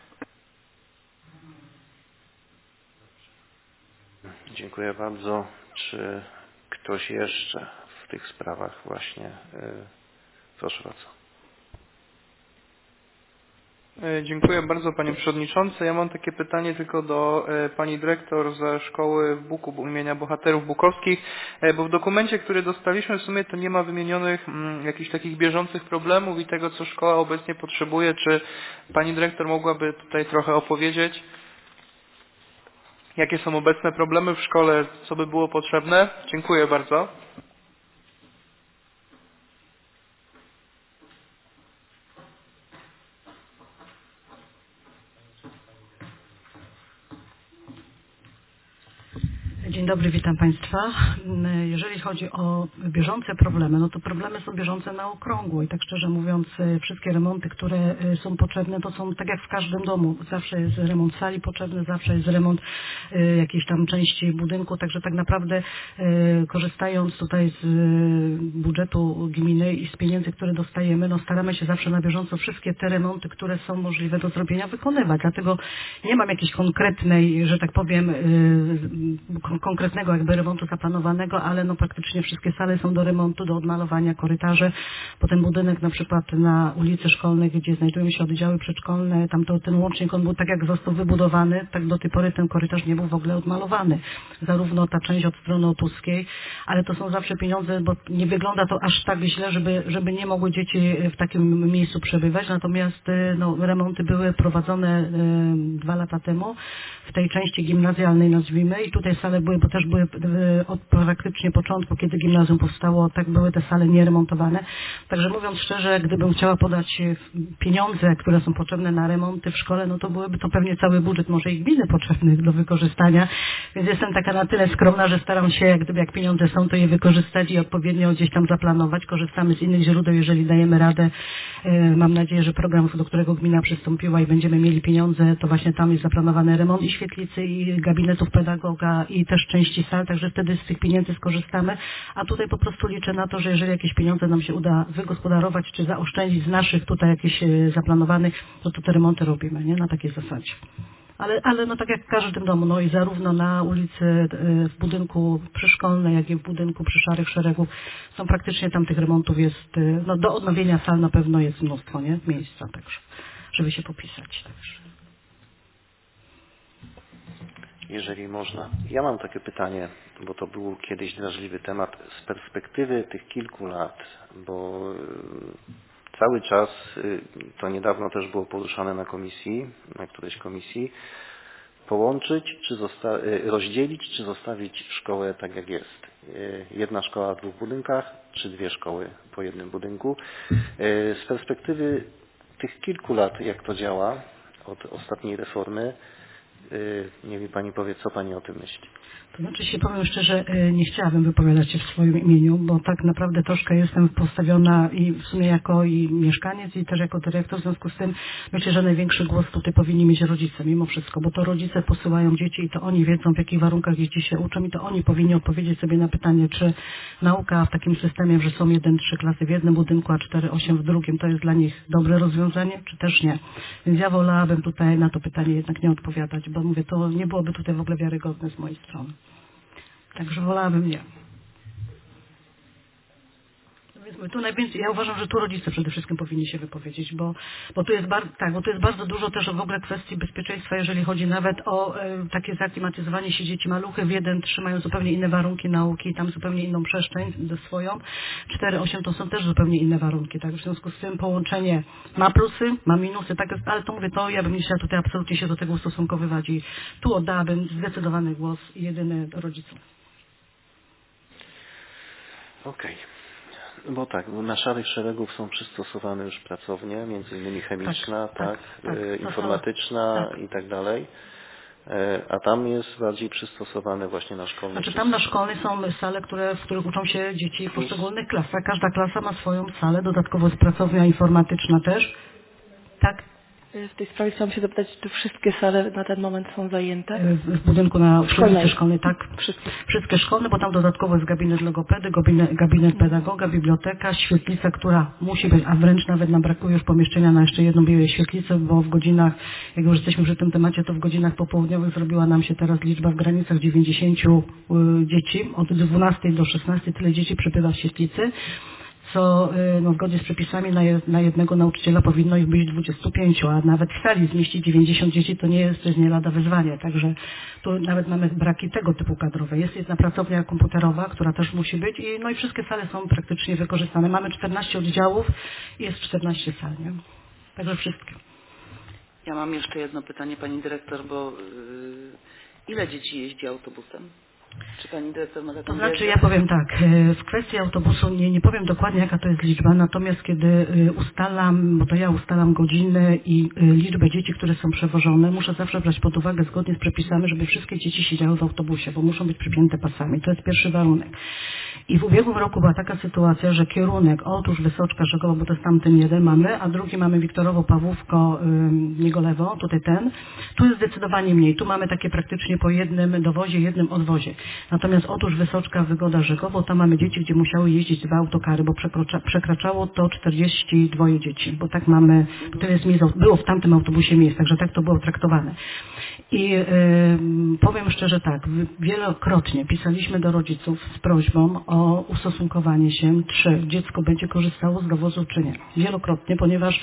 Dziękuję bardzo. Czy ktoś jeszcze w tych sprawach właśnie? Proszę bardzo. Dziękuję bardzo Panie Przewodniczący. Ja mam takie pytanie tylko do Pani Dyrektor ze szkoły w Buku imienia Bohaterów Bukowskich, bo w dokumencie, który dostaliśmy w sumie to nie ma wymienionych jakichś takich bieżących problemów i tego, co szkoła obecnie potrzebuje. Czy Pani Dyrektor mogłaby tutaj trochę opowiedzieć, jakie są obecne problemy w szkole, co by było potrzebne? Dziękuję bardzo. Dzień dobry, witam Państwa. Jeżeli chodzi o bieżące problemy, no to problemy są bieżące na okrągło i tak szczerze mówiąc wszystkie remonty, które są potrzebne, to są tak jak w każdym domu. Zawsze jest remont sali potrzebny, zawsze jest remont jakiejś tam części budynku, także tak naprawdę korzystając tutaj z budżetu gminy i z pieniędzy, które dostajemy, no staramy się zawsze na bieżąco wszystkie te remonty, które są możliwe do zrobienia, wykonywać. Dlatego nie mam jakiejś konkretnej, że tak powiem, konkretnego jakby remontu zaplanowanego, ale no praktycznie wszystkie sale są do remontu, do odmalowania, korytarze, bo ten budynek na przykład na ulicy Szkolnej, gdzie znajdują się oddziały przedszkolne, tam to ten łącznik, on był tak jak został wybudowany, tak do tej pory ten korytarz nie był w ogóle odmalowany. Zarówno ta część od strony otuskiej, ale to są zawsze pieniądze, bo nie wygląda to aż tak źle, żeby nie mogły dzieci w takim miejscu przebywać, natomiast no, remonty były prowadzone 2 lata temu w tej części gimnazjalnej, nazwijmy, i tutaj sale były, bo też były od praktycznie początku, kiedy gimnazjum powstało, tak były te sale nieremontowane. Także mówiąc szczerze, gdybym chciała podać pieniądze, które są potrzebne na remonty w szkole, no to byłyby to pewnie cały budżet, może i gminy potrzebnych do wykorzystania, więc jestem taka na tyle skromna, że staram się, jak pieniądze są, to je wykorzystać i odpowiednio gdzieś tam zaplanować. Korzystamy z innych źródeł, jeżeli dajemy radę. Mam nadzieję, że program, do którego gmina przystąpiła i będziemy mieli pieniądze, to właśnie tam jest zaplanowany remont i świetlicy, i gabinetów pedagoga, i też części sal, także wtedy z tych pieniędzy skorzystamy, a tutaj po prostu liczę na to, że jeżeli jakieś pieniądze nam się uda wygospodarować, czy zaoszczędzić z naszych tutaj jakichś zaplanowanych, to te remonty robimy, nie? Na takiej zasadzie. Ale no tak jak w każdym domu, no i zarówno na ulicy, w budynku przyszkolnej, jak i w budynku przy Szarych Szeregów są praktycznie tam tych remontów jest, no do odnowienia sal na pewno jest mnóstwo, nie? Miejsca także, żeby się popisać także. Jeżeli można. Ja mam takie pytanie, bo to był kiedyś drażliwy temat z perspektywy tych kilku lat, bo cały czas, to niedawno też było poruszane na komisji, na którejś komisji, połączyć, czy rozdzielić, czy zostawić szkołę tak jak jest. Jedna szkoła w 2 budynkach, czy 2 szkoły po 1 budynku. Z perspektywy tych kilku lat, jak to działa, od ostatniej reformy, niech mi Pani powie, co Pani o tym myśli. To znaczy się powiem szczerze, nie chciałabym wypowiadać się w swoim imieniu, bo tak naprawdę troszkę jestem postawiona i w sumie jako i mieszkaniec i też jako dyrektor, w związku z tym myślę, że największy głos tutaj powinni mieć rodzice mimo wszystko, bo to rodzice posyłają dzieci i to oni wiedzą, w jakich warunkach dzieci się uczą i to oni powinni odpowiedzieć sobie na pytanie, czy nauka w takim systemie, że są 1-3 klasy w jednym budynku, a 4-8 w drugim, to jest dla nich dobre rozwiązanie, czy też nie. Więc ja wolałabym tutaj na to pytanie jednak nie odpowiadać, niestety, bo mówię, to nie byłoby tutaj w ogóle wiarygodne z mojej strony. Także wolałabym nie. Tu najwięcej, ja uważam, że tu rodzice przede wszystkim powinni się wypowiedzieć, bo tu jest bardzo dużo też w ogóle kwestii bezpieczeństwa, jeżeli chodzi nawet o takie zaklimatyzowanie się dzieci maluchy. W 1-3 mają zupełnie inne warunki nauki, tam zupełnie inną przestrzeń swoją. 4-8 to są też zupełnie inne warunki, tak? W związku z tym połączenie ma plusy, ma minusy, tak jest, ale to mówię, to ja bym nie chciała tutaj absolutnie się do tego ustosunkowywać i tu oddałabym zdecydowany głos jedyny rodzicom. Okej. Bo tak, na szarych szeregów są przystosowane już pracownie, między innymi chemiczna, informatyczna i tak dalej. A tam jest bardziej przystosowane właśnie na szkolne. Znaczy tam na szkolnej są sale, w których uczą się dzieci w poszczególnych klasach. Każda klasa ma swoją salę, dodatkowo jest pracownia informatyczna też. Tak? W tej sprawie chciałam się zapytać, czy wszystkie sale na ten moment są zajęte? W budynku na ulicy szkolnej, tak. Wszystkie szkolne, bo tam dodatkowo jest gabinet logopedy, gabinet pedagoga, biblioteka, świetlica, która musi być, a wręcz nawet nam brakuje już pomieszczenia na jeszcze jedną świetlicę, bo w godzinach, jak już jesteśmy przy tym temacie, to w godzinach popołudniowych zrobiła nam się teraz liczba w granicach 90 dzieci. Od 12 do 16 tyle dzieci przybywa w świetlicy, co zgodnie z przepisami na jednego nauczyciela powinno ich być 25, a nawet w sali zmieścić 90 dzieci to jest nie lada wyzwanie. Także tu nawet mamy braki tego typu kadrowe. Jest jedna pracownia komputerowa, która też musi być i wszystkie sale są praktycznie wykorzystane. Mamy 14 oddziałów i jest 14 sal, nie? Także wszystkie. Ja mam jeszcze jedno pytanie, pani dyrektor, bo ile dzieci jeździ autobusem? Czy pani dyrektor ma taką To znaczy, wiedzę? ja powiem tak, w kwestii autobusu nie powiem dokładnie, jaka to jest liczba, natomiast kiedy ustalam, bo to ja ustalam godziny i liczbę dzieci, które są przewożone, muszę zawsze brać pod uwagę zgodnie z przepisami, żeby wszystkie dzieci siedziały w autobusie, bo muszą być przypięte pasami. To jest pierwszy warunek. I w ubiegłym roku była taka sytuacja, że kierunek, otóż Wysoczka, Żegowo, bo to jest tamten jeden mamy, a drugi mamy Wiktorowo, Pawłówko, Niegolewo, tutaj ten. Tu jest zdecydowanie mniej. Tu mamy takie praktycznie po jednym dowozie, jednym odwozie. Natomiast otóż Wysoczka, Wygoda, Żegowo, tam mamy dzieci, gdzie musiały jeździć 2 autokary, bo przekraczało to 42 dzieci, bo tak mamy, tyle jest miejsc, było w tamtym autobusie miejsc, także tak to było traktowane. I powiem szczerze tak, wielokrotnie pisaliśmy do rodziców z prośbą o ustosunkowanie się, czy dziecko będzie korzystało z dowozu, czy nie. Wielokrotnie, ponieważ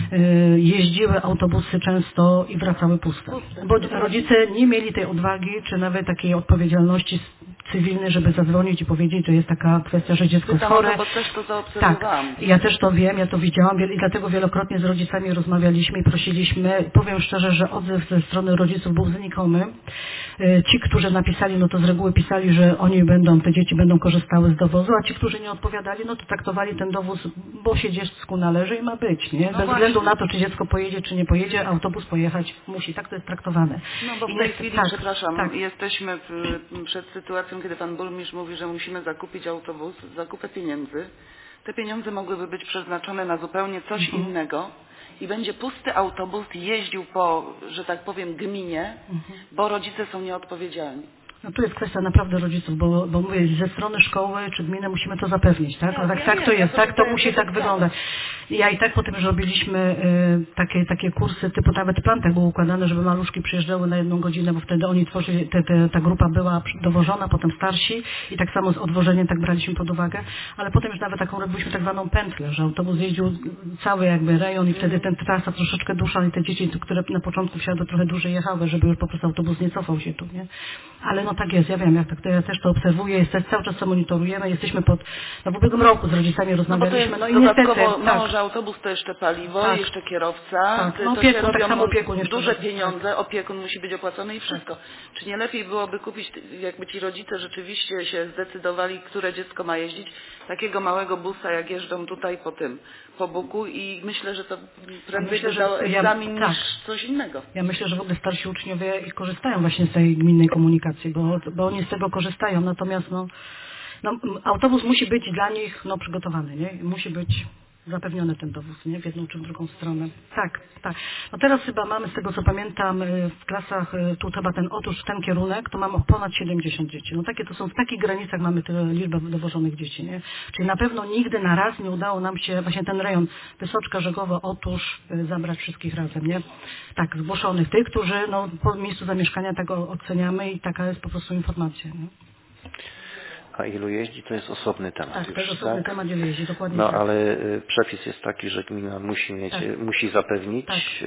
jeździły autobusy często i wracały puste. Bo rodzice nie mieli tej odwagi, czy nawet takiej odpowiedzialności cywilnej, żeby zadzwonić i powiedzieć, że jest taka kwestia, że dziecko jest chore. Bo też to zaobserwowałam. Tak, ja też to wiem, ja to widziałam i dlatego wielokrotnie z rodzicami rozmawialiśmy i prosiliśmy. Powiem szczerze, że odzew ze strony rodziców był znikomy. Ci, którzy napisali, no to z reguły pisali, że te dzieci będą korzystały z dowozu, a ci, którzy nie odpowiadali, no to traktowali ten dowóz, bo się dziecku należy i ma być, nie? Bez względu na to, czy dziecko pojedzie, czy nie pojedzie, autobus pojechać musi. Tak to jest traktowane. No bo w tej chwili, przepraszam, jesteśmy przed sytuacją, kiedy pan burmistrz mówi, że musimy zakupić autobus, zakupę pieniędzy. Te pieniądze mogłyby być przeznaczone na zupełnie coś innego. I będzie pusty autobus jeździł po, że tak powiem, gminie, bo rodzice są nieodpowiedzialni. No tu jest kwestia naprawdę rodziców, bo mówię, ze strony szkoły czy gminy musimy to zapewnić, tak? No, tak to jest, tak to musi tak wyglądać. Ja i tak po tym, że robiliśmy takie kursy, typu nawet plan tak był układany, żeby maluszki przyjeżdżały na 1 godzinę, bo wtedy oni tworzyli, ta grupa była dowożona, potem starsi i tak samo z odwożeniem tak braliśmy pod uwagę, ale potem już nawet robiliśmy tak zwaną pętlę, że autobus jeździł cały jakby rejon i wtedy ten trasa troszeczkę dłuższa i te dzieci, które na początku wsiadły, trochę dłużej jechały, żeby już po prostu autobus nie cofał się tu, nie? Ale no tak jest, ja wiem, ja też to obserwuję, cały czas to monitorujemy, jesteśmy w ubiegłym roku z rodzicami rozmawialiśmy, no i dodatkowo mało, że autobus to jeszcze paliwo, jeszcze kierowca, no to opiekun, się tak samo robią duże pieniądze, opiekun musi być opłacony i wszystko. Czy nie lepiej byłoby kupić, jakby ci rodzice rzeczywiście się zdecydowali, które dziecko ma jeździć, takiego małego busa, jak jeżdżą tutaj po Buku i myślę, że to prędzej dał egzamin niż coś innego. Ja myślę, że w ogóle starsi uczniowie korzystają właśnie z tej gminnej komunikacji, bo oni z tego korzystają, natomiast autobus musi być dla nich przygotowany, nie? Musi być zapewniony ten dowóz, nie? W jedną czy w drugą stronę. Tak, tak. No teraz chyba mamy, z tego co pamiętam, w klasach, tu chyba ten kierunek, to mamy ponad 70 dzieci. No takie to są, w takich granicach mamy tyle liczbę dowożonych dzieci, nie? Czyli na pewno nigdy na raz nie udało nam się właśnie ten rejon Wysoczka, Żegowo, Otusz zabrać wszystkich razem, nie? Tak, zgłoszonych. Tych, którzy no, po miejscu zamieszkania tego oceniamy i taka jest po prostu informacja, nie? A ilu jeździ, to jest osobny temat. Tak, już, to jest osobny temat, ilu jeździ, dokładnie. No tak. ale przepis jest taki, że gmina musi zapewnić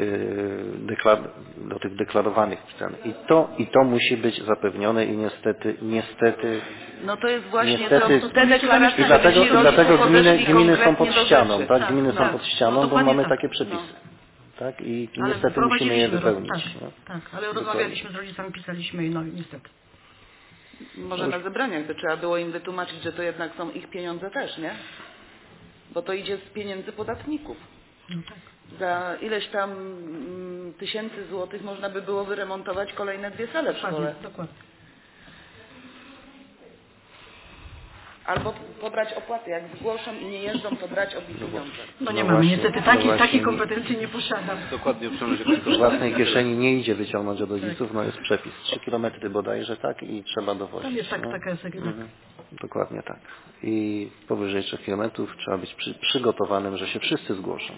do tych deklarowanych cen. I to musi być zapewnione i niestety no to jest właśnie niestety, te deklaracje. I dlatego gminy są pod ścianą, tak? Gminy są pod ścianą, bo mamy takie przepisy. Tak? I niestety musimy je wypełnić. Tak, ale rozmawialiśmy z rodzicami, pisaliśmy i no niestety. Może na zebraniach by trzeba było im wytłumaczyć, że to jednak są ich pieniądze też, nie? Bo to idzie z pieniędzy podatników. No tak. Za ileś tam tysięcy złotych można by było wyremontować kolejne 2 sale w szkole. Dokładnie. Albo pobrać opłaty. Jak zgłoszą i nie jeżdżą, to brać od nich pieniądze. No nie mamy niestety takiej kompetencji nie posiadam. Dokładnie. Z własnej kieszeni nie idzie wyciągnąć od rodziców, no jest przepis. 3 kilometry bodajże, tak? I trzeba dowozić. Tam jest taka jest Dokładnie tak. I powyżej 3 kilometrów trzeba być przygotowanym, że się wszyscy zgłoszą.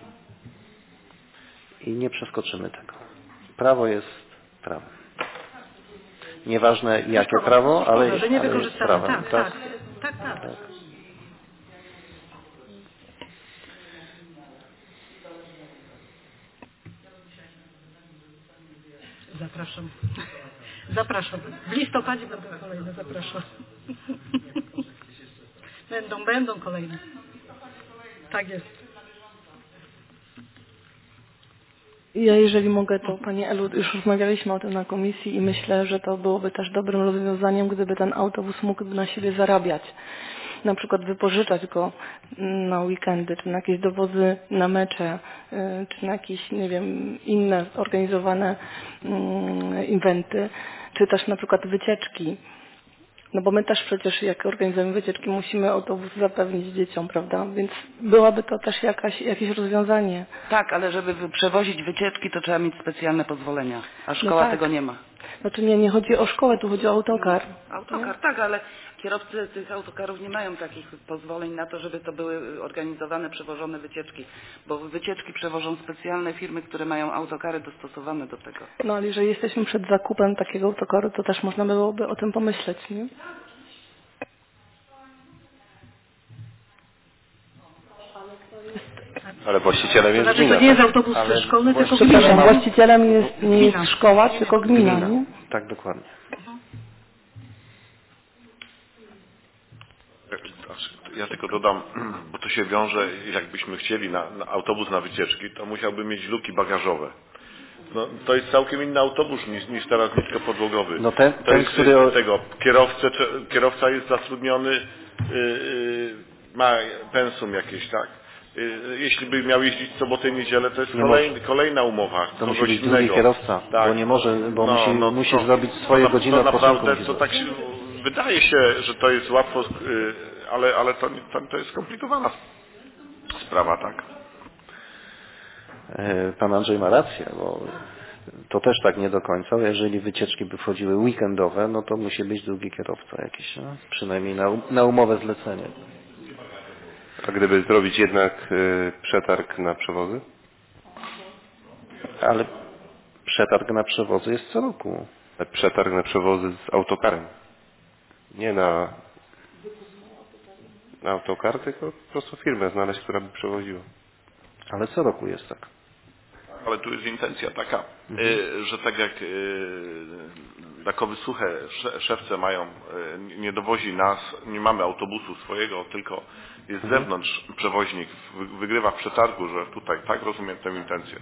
I nie przeskoczymy tego. Prawo jest prawem. Nieważne jakie prawo, ale jest prawem. Tak. Zapraszam. Zapraszam. W listopadzie będą kolejne, zapraszam. Będą kolejne. Tak jest. Ja, jeżeli mogę, to Pani Elu, już rozmawialiśmy o tym na komisji i myślę, że to byłoby też dobrym rozwiązaniem, gdyby ten autobus mógł na siebie zarabiać. Na przykład wypożyczać go na weekendy, czy na jakieś dowozy na mecze, czy na jakieś, nie wiem, inne organizowane eventy, czy też na przykład wycieczki. No bo my też przecież jak organizujemy wycieczki musimy autobus zapewnić dzieciom, prawda? Więc byłaby to też jakieś rozwiązanie. Tak, ale żeby przewozić wycieczki to trzeba mieć specjalne pozwolenia, a szkoła tego nie ma. Znaczy nie chodzi o szkołę, tu chodzi o autokar. Autokar, tak, ale kierowcy tych autokarów nie mają takich pozwoleń na to, żeby to były organizowane, przewożone wycieczki, bo wycieczki przewożą specjalne firmy, które mają autokary dostosowane do tego. No ale jeżeli jesteśmy przed zakupem takiego autokaru, to też można byłoby o tym pomyśleć, nie? Ale właścicielem jest gmina. To nie jest autobus szkolny, tylko gmina. Właścicielem nie jest szkoła, tylko gmina, nie? Tak, dokładnie. Ja tylko dodam, bo to się wiąże, jakbyśmy chcieli na autobus na wycieczki, to musiałby mieć luki bagażowe. No, to jest całkiem inny autobus niż teraz niskopodłogowy. No to jest tego, kierowca jest zatrudniony, ma pensum jakieś, tak? Jeśli by miał jeździć w sobotę i niedzielę, to jest kolejna umowa. To musi być drugi kierowca, tak. Bo nie może, bo musi zrobić swoje godziny odpoczynku. To tak się, wydaje się, że to jest łatwo, ale to jest skomplikowana sprawa, tak? Pan Andrzej ma rację, bo to też tak nie do końca. Jeżeli wycieczki by wchodziły weekendowe, no to musi być drugi kierowca jakiś, no? Przynajmniej na umowę zlecenie. A gdyby zrobić jednak przetarg na przewozy? Ale przetarg na przewozy jest co roku. Przetarg na przewozy z autokarem. Nie na autokar, tylko po prostu firmę znaleźć, która by przewoziła. Ale co roku jest tak. Ale tu jest intencja taka, że tak jak Dakowy Suche szewce mają, nie dowozi nas, nie mamy autobusu swojego, tylko jest z zewnątrz przewoźnik, wygrywa w przetargu, że tutaj, tak rozumiem tę intencję.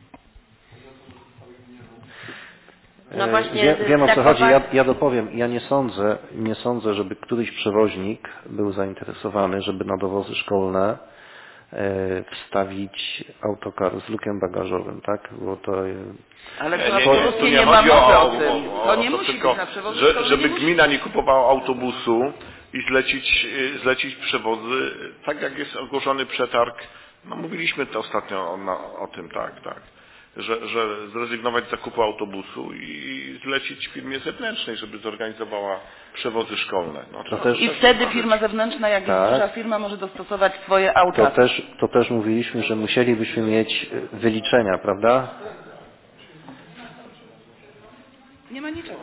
No właśnie, wiem o co chodzi, ja dopowiem, ja nie sądzę, żeby któryś przewoźnik był zainteresowany, żeby na dowozy szkolne wstawić autokar z lukiem bagażowym, tak? Bo to ale to nie ma mowy o tym. To nie musi tylko, być na przewozy szkolne. Żeby gmina nie kupowała autobusu i zlecić przewozy, tak jak jest ogłoszony przetarg No mówiliśmy to ostatnio o tym, tak, że zrezygnować z zakupu autobusu i zlecić firmie zewnętrznej, żeby zorganizowała przewozy szkolne. No, I wtedy firma zewnętrzna, jak jest duża firma, może dostosować swoje auta. To też mówiliśmy, że musielibyśmy mieć wyliczenia, prawda? Nie ma niczego.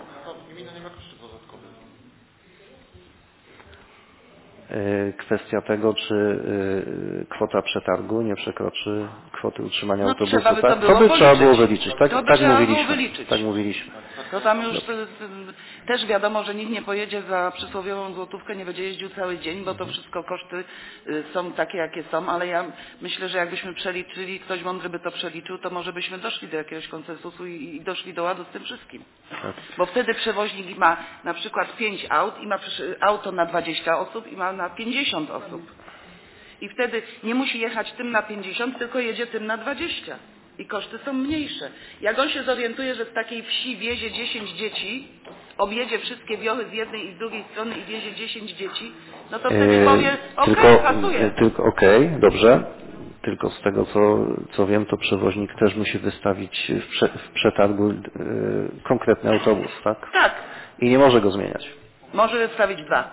Kwestia tego, czy kwota przetargu nie przekroczy kwoty utrzymania autobusu. Trzeba by to by trzeba było wyliczyć. Tak mówiliśmy. Tak mówiliśmy. To tam już też wiadomo, że nikt nie pojedzie za przysłowiową złotówkę, nie będzie jeździł cały dzień, bo to wszystko koszty są takie, jakie są, ale ja myślę, że jakbyśmy przeliczyli, ktoś mądry by to przeliczył, to może byśmy doszli do jakiegoś konsensusu i doszli do ładu z tym wszystkim. Bo wtedy przewoźnik ma na przykład 5 aut i ma auto na 20 osób i ma na 50 osób. I wtedy nie musi jechać tym na 50, tylko jedzie tym na 20. I koszty są mniejsze. Jak on się zorientuje, że z takiej wsi wiezie 10 dzieci, objedzie wszystkie wiochy z jednej i z drugiej strony i wiezie 10 dzieci, no to wtedy powie, pasuje. Okej, dobrze. Tylko z tego, co wiem, to przewoźnik też musi wystawić w przetargu konkretny autobus, tak? Tak. I nie może go zmieniać. Może wystawić 2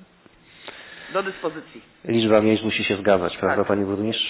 do dyspozycji. Liczba miejsc musi się zgadzać, prawda, Pani Burmistrz?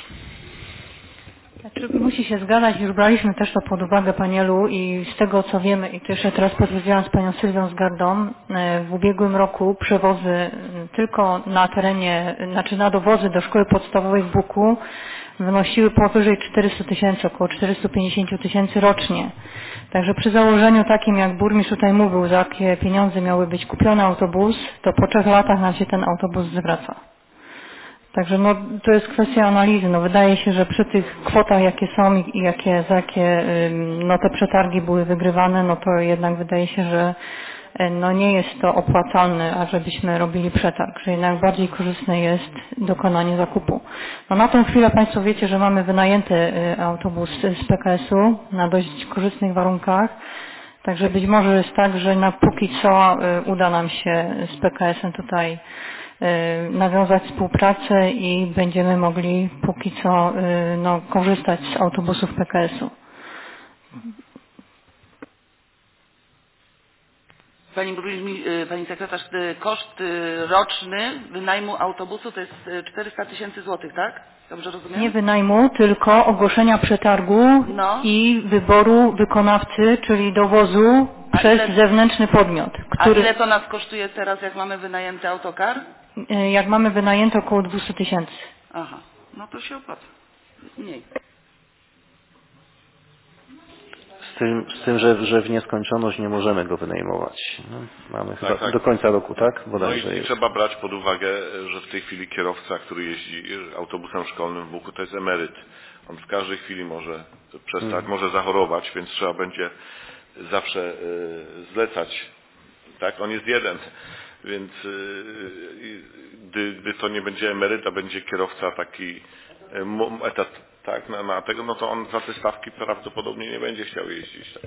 Znaczy, musi się zgadzać, już braliśmy też to pod uwagę, Panie Elu, i z tego co wiemy, i to jeszcze teraz potwierdziłam z Panią Sylwią Zgardą, w ubiegłym roku przewozy tylko na terenie, znaczy na dowozy do szkoły podstawowej w Buku wynosiły powyżej 400 000, około 450 000 rocznie. Także przy założeniu takim, jak burmistrz tutaj mówił, za jakie pieniądze miały być kupiony autobus, to po 3 latach nam się ten autobus zwraca. Także to jest kwestia analizy. Wydaje się, że przy tych kwotach, jakie są i za jakie te przetargi były wygrywane, to jednak wydaje się, że nie jest to opłacalne, ażebyśmy robili przetarg, że jednak bardziej korzystne jest dokonanie zakupu. Na tą chwilę Państwo wiecie, że mamy wynajęty autobus z PKS-u na dość korzystnych warunkach. Także być może jest tak, że na póki co uda nam się z PKS-em tutaj nawiązać współpracę i będziemy mogli póki co korzystać z autobusów PKS-u. Pani sekretarz, koszt roczny wynajmu autobusu to jest 400 000 złotych, tak? Dobrze rozumiem? Nie wynajmu, tylko ogłoszenia przetargu i wyboru wykonawcy, czyli dowozu przez zewnętrzny podmiot. A ile to nas kosztuje teraz, jak mamy wynajęty autokar? Jak mamy wynajęte około 200 000. Aha, no to się opłaca. Mniej. Z tym, że w nieskończoność nie możemy go wynajmować. Mamy chyba do końca roku, tak? I trzeba brać pod uwagę, że w tej chwili kierowca, który jeździ autobusem szkolnym w Buku, to jest emeryt. On w każdej chwili może przestać, może zachorować, więc trzeba będzie zawsze zlecać. Tak? On jest jeden. Więc gdy to nie będzie emeryt, a będzie kierowca taki etat, tak, na tego, no to on za te stawki prawdopodobnie nie będzie chciał jeździć. Tak.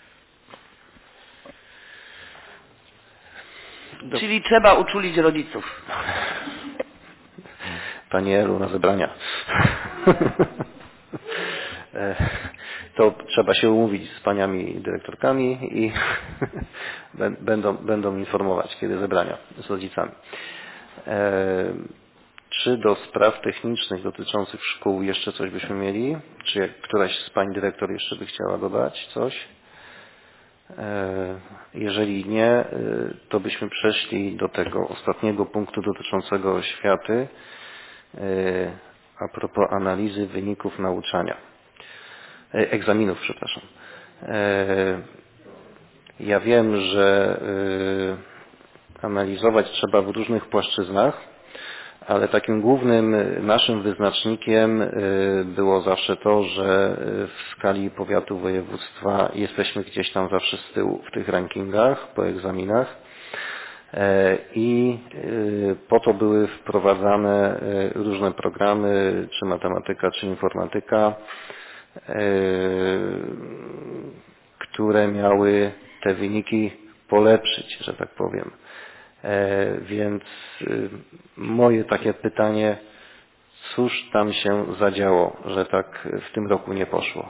Czyli trzeba uczulić rodziców. Panie Elu, na zebrania. To trzeba się umówić z paniami dyrektorkami i będą informować, kiedy zebrania z rodzicami. Czy do spraw technicznych dotyczących szkół jeszcze coś byśmy mieli? Czy któraś z pań dyrektor jeszcze by chciała dodać coś? Jeżeli nie, to byśmy przeszli do tego ostatniego punktu dotyczącego oświaty a propos analizy wyników nauczania. Egzaminów, przepraszam. Ja wiem, że analizować trzeba w różnych płaszczyznach, ale takim głównym naszym wyznacznikiem było zawsze to, że w skali powiatu, województwa jesteśmy gdzieś tam zawsze z tyłu w tych rankingach po egzaminach i po to były wprowadzane różne programy, czy matematyka, czy informatyka, które miały te wyniki polepszyć, że tak powiem. Więc moje takie pytanie, Cóż tam się zadziało, że tak w tym roku nie poszło?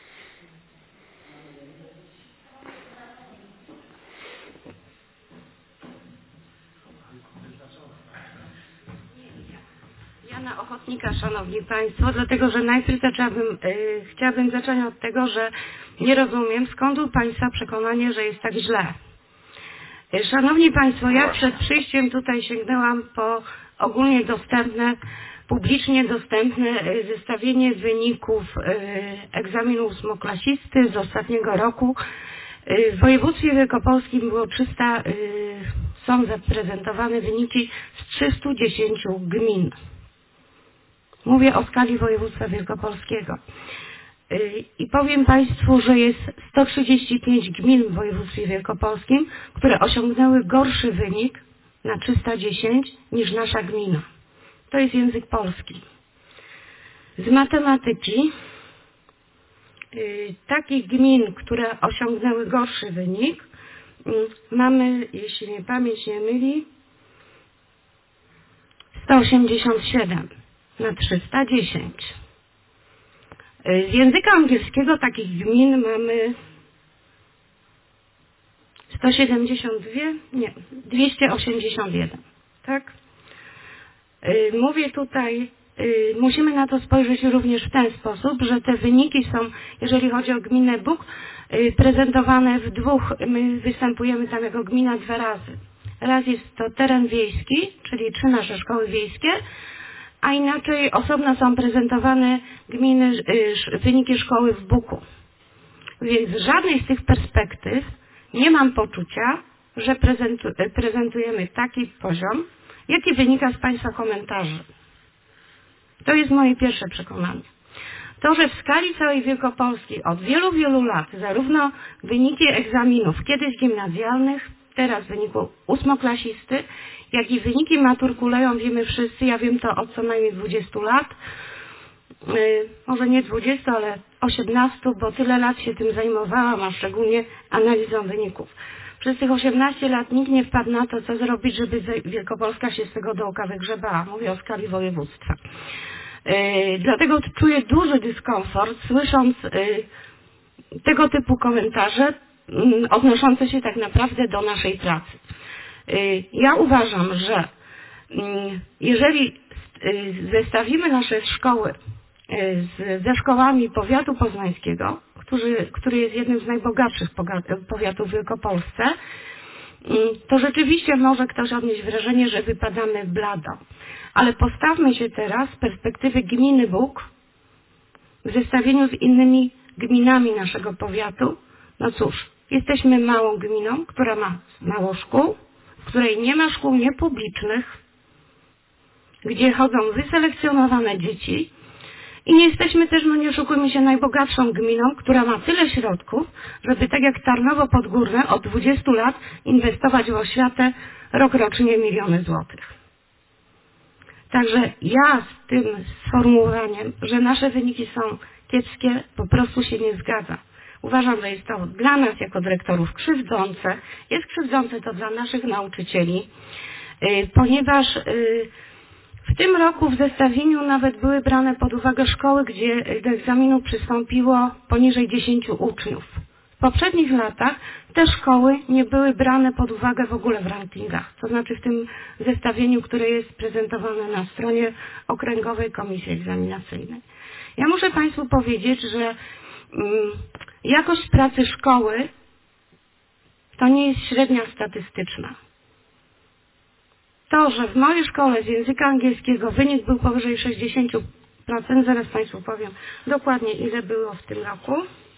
Ja na ochotnika, Szanowni Państwo, dlatego że najpierw chciałabym zacząć od tego, że nie rozumiem, skąd u Państwa przekonanie, że jest tak źle. Szanowni Państwo, ja przed przyjściem tutaj sięgnęłam po ogólnie dostępne, publicznie dostępne zestawienie wyników egzaminu ósmoklasisty z ostatniego roku. W województwie wielkopolskim było są zaprezentowane wyniki z 310 gmin. Mówię o skali województwa wielkopolskiego. I powiem Państwu, że jest 135 gmin w województwie wielkopolskim, które osiągnęły gorszy wynik na 310 niż nasza gmina. To jest język polski. Z matematyki takich gmin, które osiągnęły gorszy wynik, mamy, jeśli mnie pamięć nie myli, 187 na 310. Z języka angielskiego takich gmin mamy 281, tak? Mówię tutaj, musimy na to spojrzeć również w ten sposób, że te wyniki są, jeżeli chodzi o gminę Bóg, prezentowane w dwóch, my występujemy tam jako gmina 2 razy. Raz jest to teren wiejski, czyli 3 nasze szkoły wiejskie, a inaczej osobno są prezentowane wyniki szkoły w Buku. Więc z żadnej z tych perspektyw nie mam poczucia, że prezentujemy taki poziom, jaki wynika z Państwa komentarzy. To jest moje pierwsze przekonanie. To, że w skali całej Wielkopolski od wielu, wielu lat zarówno wyniki egzaminów, kiedyś gimnazjalnych, teraz wyniku ósmoklasisty, jak i wyniki matur kuleją, wiemy wszyscy, ja wiem to od co najmniej 20 lat, może nie 20, ale 18, bo tyle lat się tym zajmowałam, a szczególnie analizą wyników. Przez tych 18 lat nikt nie wpadł na to, co zrobić, żeby Wielkopolska się z tego dołka wygrzebała. Mówię o skali województwa. Dlatego czuję duży dyskomfort, słysząc tego typu komentarze odnoszące się tak naprawdę do naszej pracy. Ja uważam, że jeżeli zestawimy nasze szkoły ze szkołami powiatu poznańskiego, który jest jednym z najbogatszych powiatów w Wielkopolsce, to rzeczywiście może ktoś odnieść wrażenie, że wypadamy blado. Ale postawmy się teraz z perspektywy gminy Bóg w zestawieniu z innymi gminami naszego powiatu. No cóż, jesteśmy małą gminą, która ma mało szkół, w której nie ma szkół niepublicznych, gdzie chodzą wyselekcjonowane dzieci i nie jesteśmy też, no nie oszukujmy się, najbogatszą gminą, która ma tyle środków, żeby tak jak Tarnowo Podgórne od 20 lat inwestować w oświatę rokrocznie miliony złotych. Także ja z tym sformułowaniem, że nasze wyniki są kiepskie, po prostu się nie zgadzam. Uważam, że jest to dla nas jako dyrektorów krzywdzące. Jest krzywdzące to dla naszych nauczycieli, ponieważ w tym roku w zestawieniu nawet były brane pod uwagę szkoły, gdzie do egzaminu przystąpiło poniżej 10 uczniów. W poprzednich latach te szkoły nie były brane pod uwagę w ogóle w rankingach, to znaczy w tym zestawieniu, które jest prezentowane na stronie Okręgowej Komisji Egzaminacyjnej. Ja muszę Państwu powiedzieć, że jakość pracy szkoły to nie jest średnia statystyczna. To, że w mojej szkole z języka angielskiego wynik był powyżej 60%, zaraz Państwu powiem dokładnie ile było w tym roku.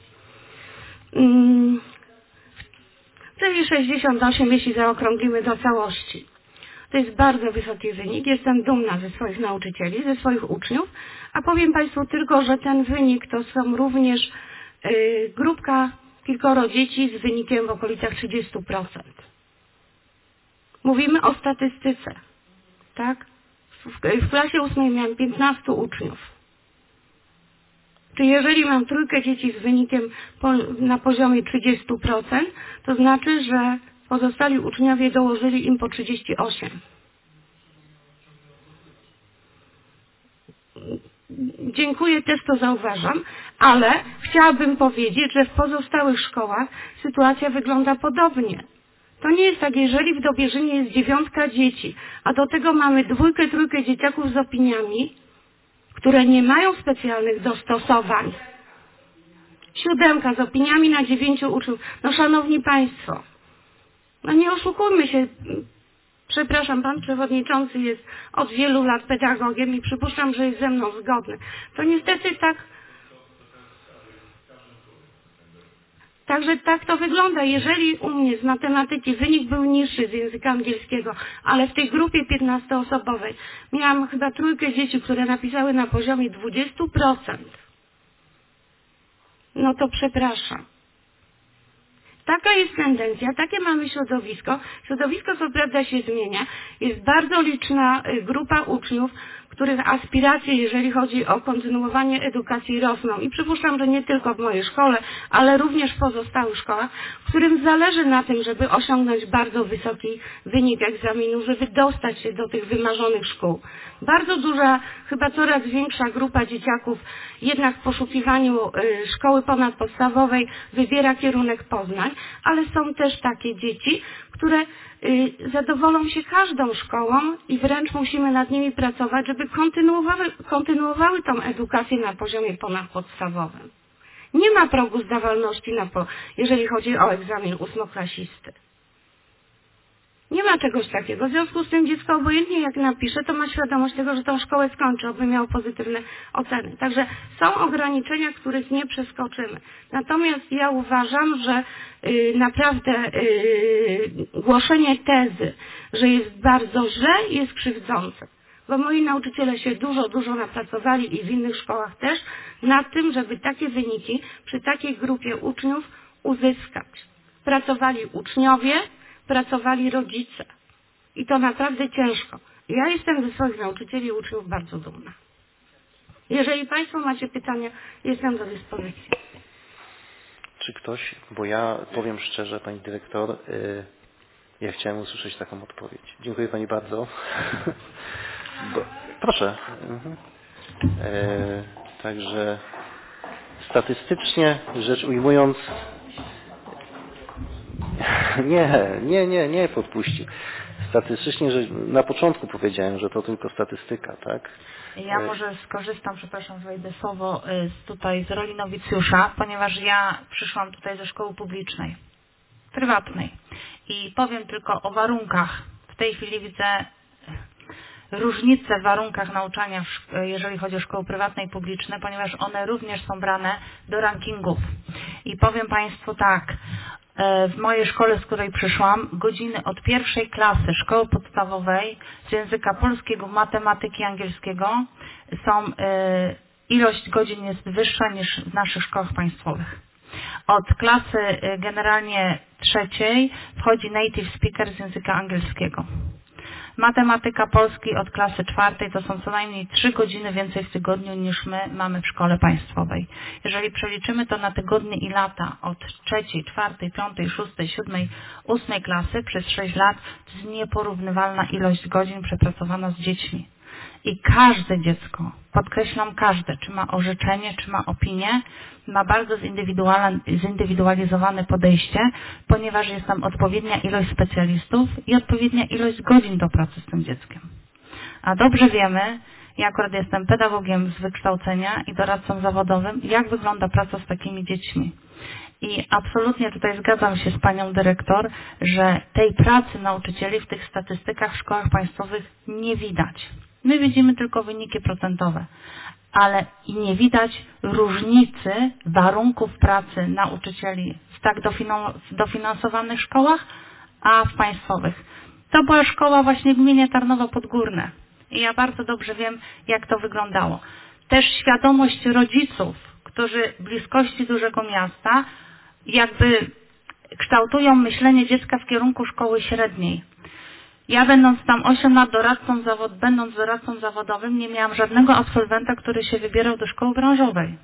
Czyli 68, jeśli zaokrąglimy do całości. To jest bardzo wysoki wynik. Jestem dumna ze swoich nauczycieli, ze swoich uczniów, a powiem Państwu tylko, że ten wynik to są również grupka kilkoro dzieci z wynikiem w okolicach 30%. Mówimy o statystyce, tak? W klasie 8 miałem 15 uczniów. Czyli jeżeli mam trójkę dzieci z wynikiem na poziomie 30%, to znaczy, że pozostali uczniowie dołożyli im po 38. dziękuję, też to zauważam, ale chciałabym powiedzieć, że w pozostałych szkołach sytuacja wygląda podobnie. To nie jest tak, jeżeli w Dobierzynie jest 9 dzieci, a do tego mamy 2, 3 dzieciaków z opiniami, które nie mają specjalnych dostosowań. 7 z opiniami na 9 uczniów. No szanowni państwo, no nie oszukujmy się. Przepraszam, pan przewodniczący jest od wielu lat pedagogiem i przypuszczam, że jest ze mną zgodny. To niestety tak. Także tak to wygląda. Jeżeli u mnie z matematyki wynik był niższy z języka angielskiego, ale w tej grupie 15-osobowej miałam chyba 3 dzieci, które napisały na poziomie 20%, no to przepraszam. Taka jest tendencja, takie mamy środowisko. Środowisko co prawda się zmienia. Jest bardzo liczna grupa uczniów, których aspiracje, jeżeli chodzi o kontynuowanie edukacji, rosną. I przypuszczam, że nie tylko w mojej szkole, ale również w pozostałych szkołach, którym zależy na tym, żeby osiągnąć bardzo wysoki wynik egzaminu, żeby dostać się do tych wymarzonych szkół. Bardzo duża, chyba coraz większa grupa dzieciaków jednak w poszukiwaniu szkoły ponadpodstawowej wybiera kierunek Poznań, ale są też takie dzieci, które zadowolą się każdą szkołą i wręcz musimy nad nimi pracować, żeby kontynuowały tą edukację na poziomie ponadpodstawowym. Nie ma progu zdawalności, jeżeli chodzi o egzamin 8-klasisty. Nie ma czegoś takiego. W związku z tym dziecko obojętnie jak napisze, to ma świadomość tego, że tą szkołę skończy, aby miało pozytywne oceny. Także są ograniczenia, których nie przeskoczymy. Natomiast ja uważam, że naprawdę głoszenie tezy, że jest bardzo źle, jest krzywdzące. Bo moi nauczyciele się dużo napracowali i w innych szkołach też nad tym, żeby takie wyniki przy takiej grupie uczniów uzyskać. Pracowali uczniowie, pracowali rodzice. I to naprawdę ciężko. Ja jestem ze swoich nauczycieli i uczniów bardzo dumna. Jeżeli państwo macie pytania, jestem do dyspozycji. Czy ktoś, bo ja powiem szczerze, pani dyrektor, ja chciałem usłyszeć taką odpowiedź. Dziękuję pani bardzo. Proszę. Także statystycznie rzecz ujmując, nie podpuścił. Statystycznie, że na początku powiedziałem, że to tylko statystyka, tak? Ja może skorzystam, przepraszam, wejdę słowo tutaj z roli nowicjusza, ponieważ ja przyszłam tutaj ze szkoły publicznej, prywatnej i powiem tylko o warunkach. W tej chwili widzę różnice w warunkach nauczania, jeżeli chodzi o szkoły prywatne i publiczne, ponieważ one również są brane do rankingów. I powiem państwu tak, w mojej szkole, z której przyszłam, godziny od 1. klasy szkoły podstawowej z języka polskiego, matematyki i angielskiego są, ilość godzin jest wyższa niż w naszych szkołach państwowych. Od klasy generalnie 3. wchodzi native speaker z języka angielskiego. Matematyka polski od klasy 4 to są co najmniej 3 godziny więcej w tygodniu niż my mamy w szkole państwowej. Jeżeli przeliczymy to na tygodnie i lata od 3., 4., 5., 6., 7., 8. klasy przez 6 lat, to jest nieporównywalna ilość godzin przepracowana z dziećmi. I każde dziecko, podkreślam każde, czy ma orzeczenie, czy ma opinię, ma bardzo zindywidualizowane podejście, ponieważ jest tam odpowiednia ilość specjalistów i odpowiednia ilość godzin do pracy z tym dzieckiem. A dobrze wiemy, ja akurat jestem pedagogiem z wykształcenia i doradcą zawodowym, jak wygląda praca z takimi dziećmi. I absolutnie tutaj zgadzam się z panią dyrektor, że tej pracy nauczycieli w tych statystykach w szkołach państwowych nie widać. My widzimy tylko wyniki procentowe, ale i nie widać różnicy warunków pracy nauczycieli w tak dofinansowanych szkołach, a w państwowych. To była szkoła właśnie w gminie Tarnowo Podgórne i ja bardzo dobrze wiem, jak to wyglądało. Też świadomość rodziców, którzy w bliskości dużego miasta jakby kształtują myślenie dziecka w kierunku szkoły średniej. Ja będąc tam 8 lat będąc doradcą zawodowym, nie miałam żadnego absolwenta, który się wybierał do szkoły branżowej.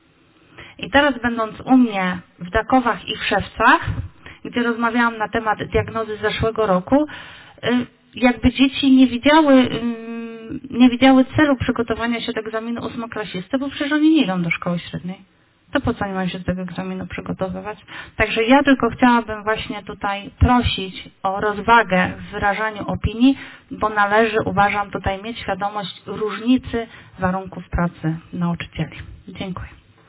I teraz będąc u mnie w Dakowach i w Szewcach, gdzie rozmawiałam na temat diagnozy z zeszłego roku, jakby dzieci nie widziały nie widziały celu przygotowania się do egzaminu ósmoklasisty, bo przecież oni nie idą do szkoły średniej. To po co nie mają się do tego egzaminu przygotowywać? Także ja tylko chciałabym właśnie tutaj prosić o rozwagę w wyrażaniu opinii, bo należy, uważam, tutaj mieć świadomość różnicy warunków pracy nauczycieli. Dziękuję.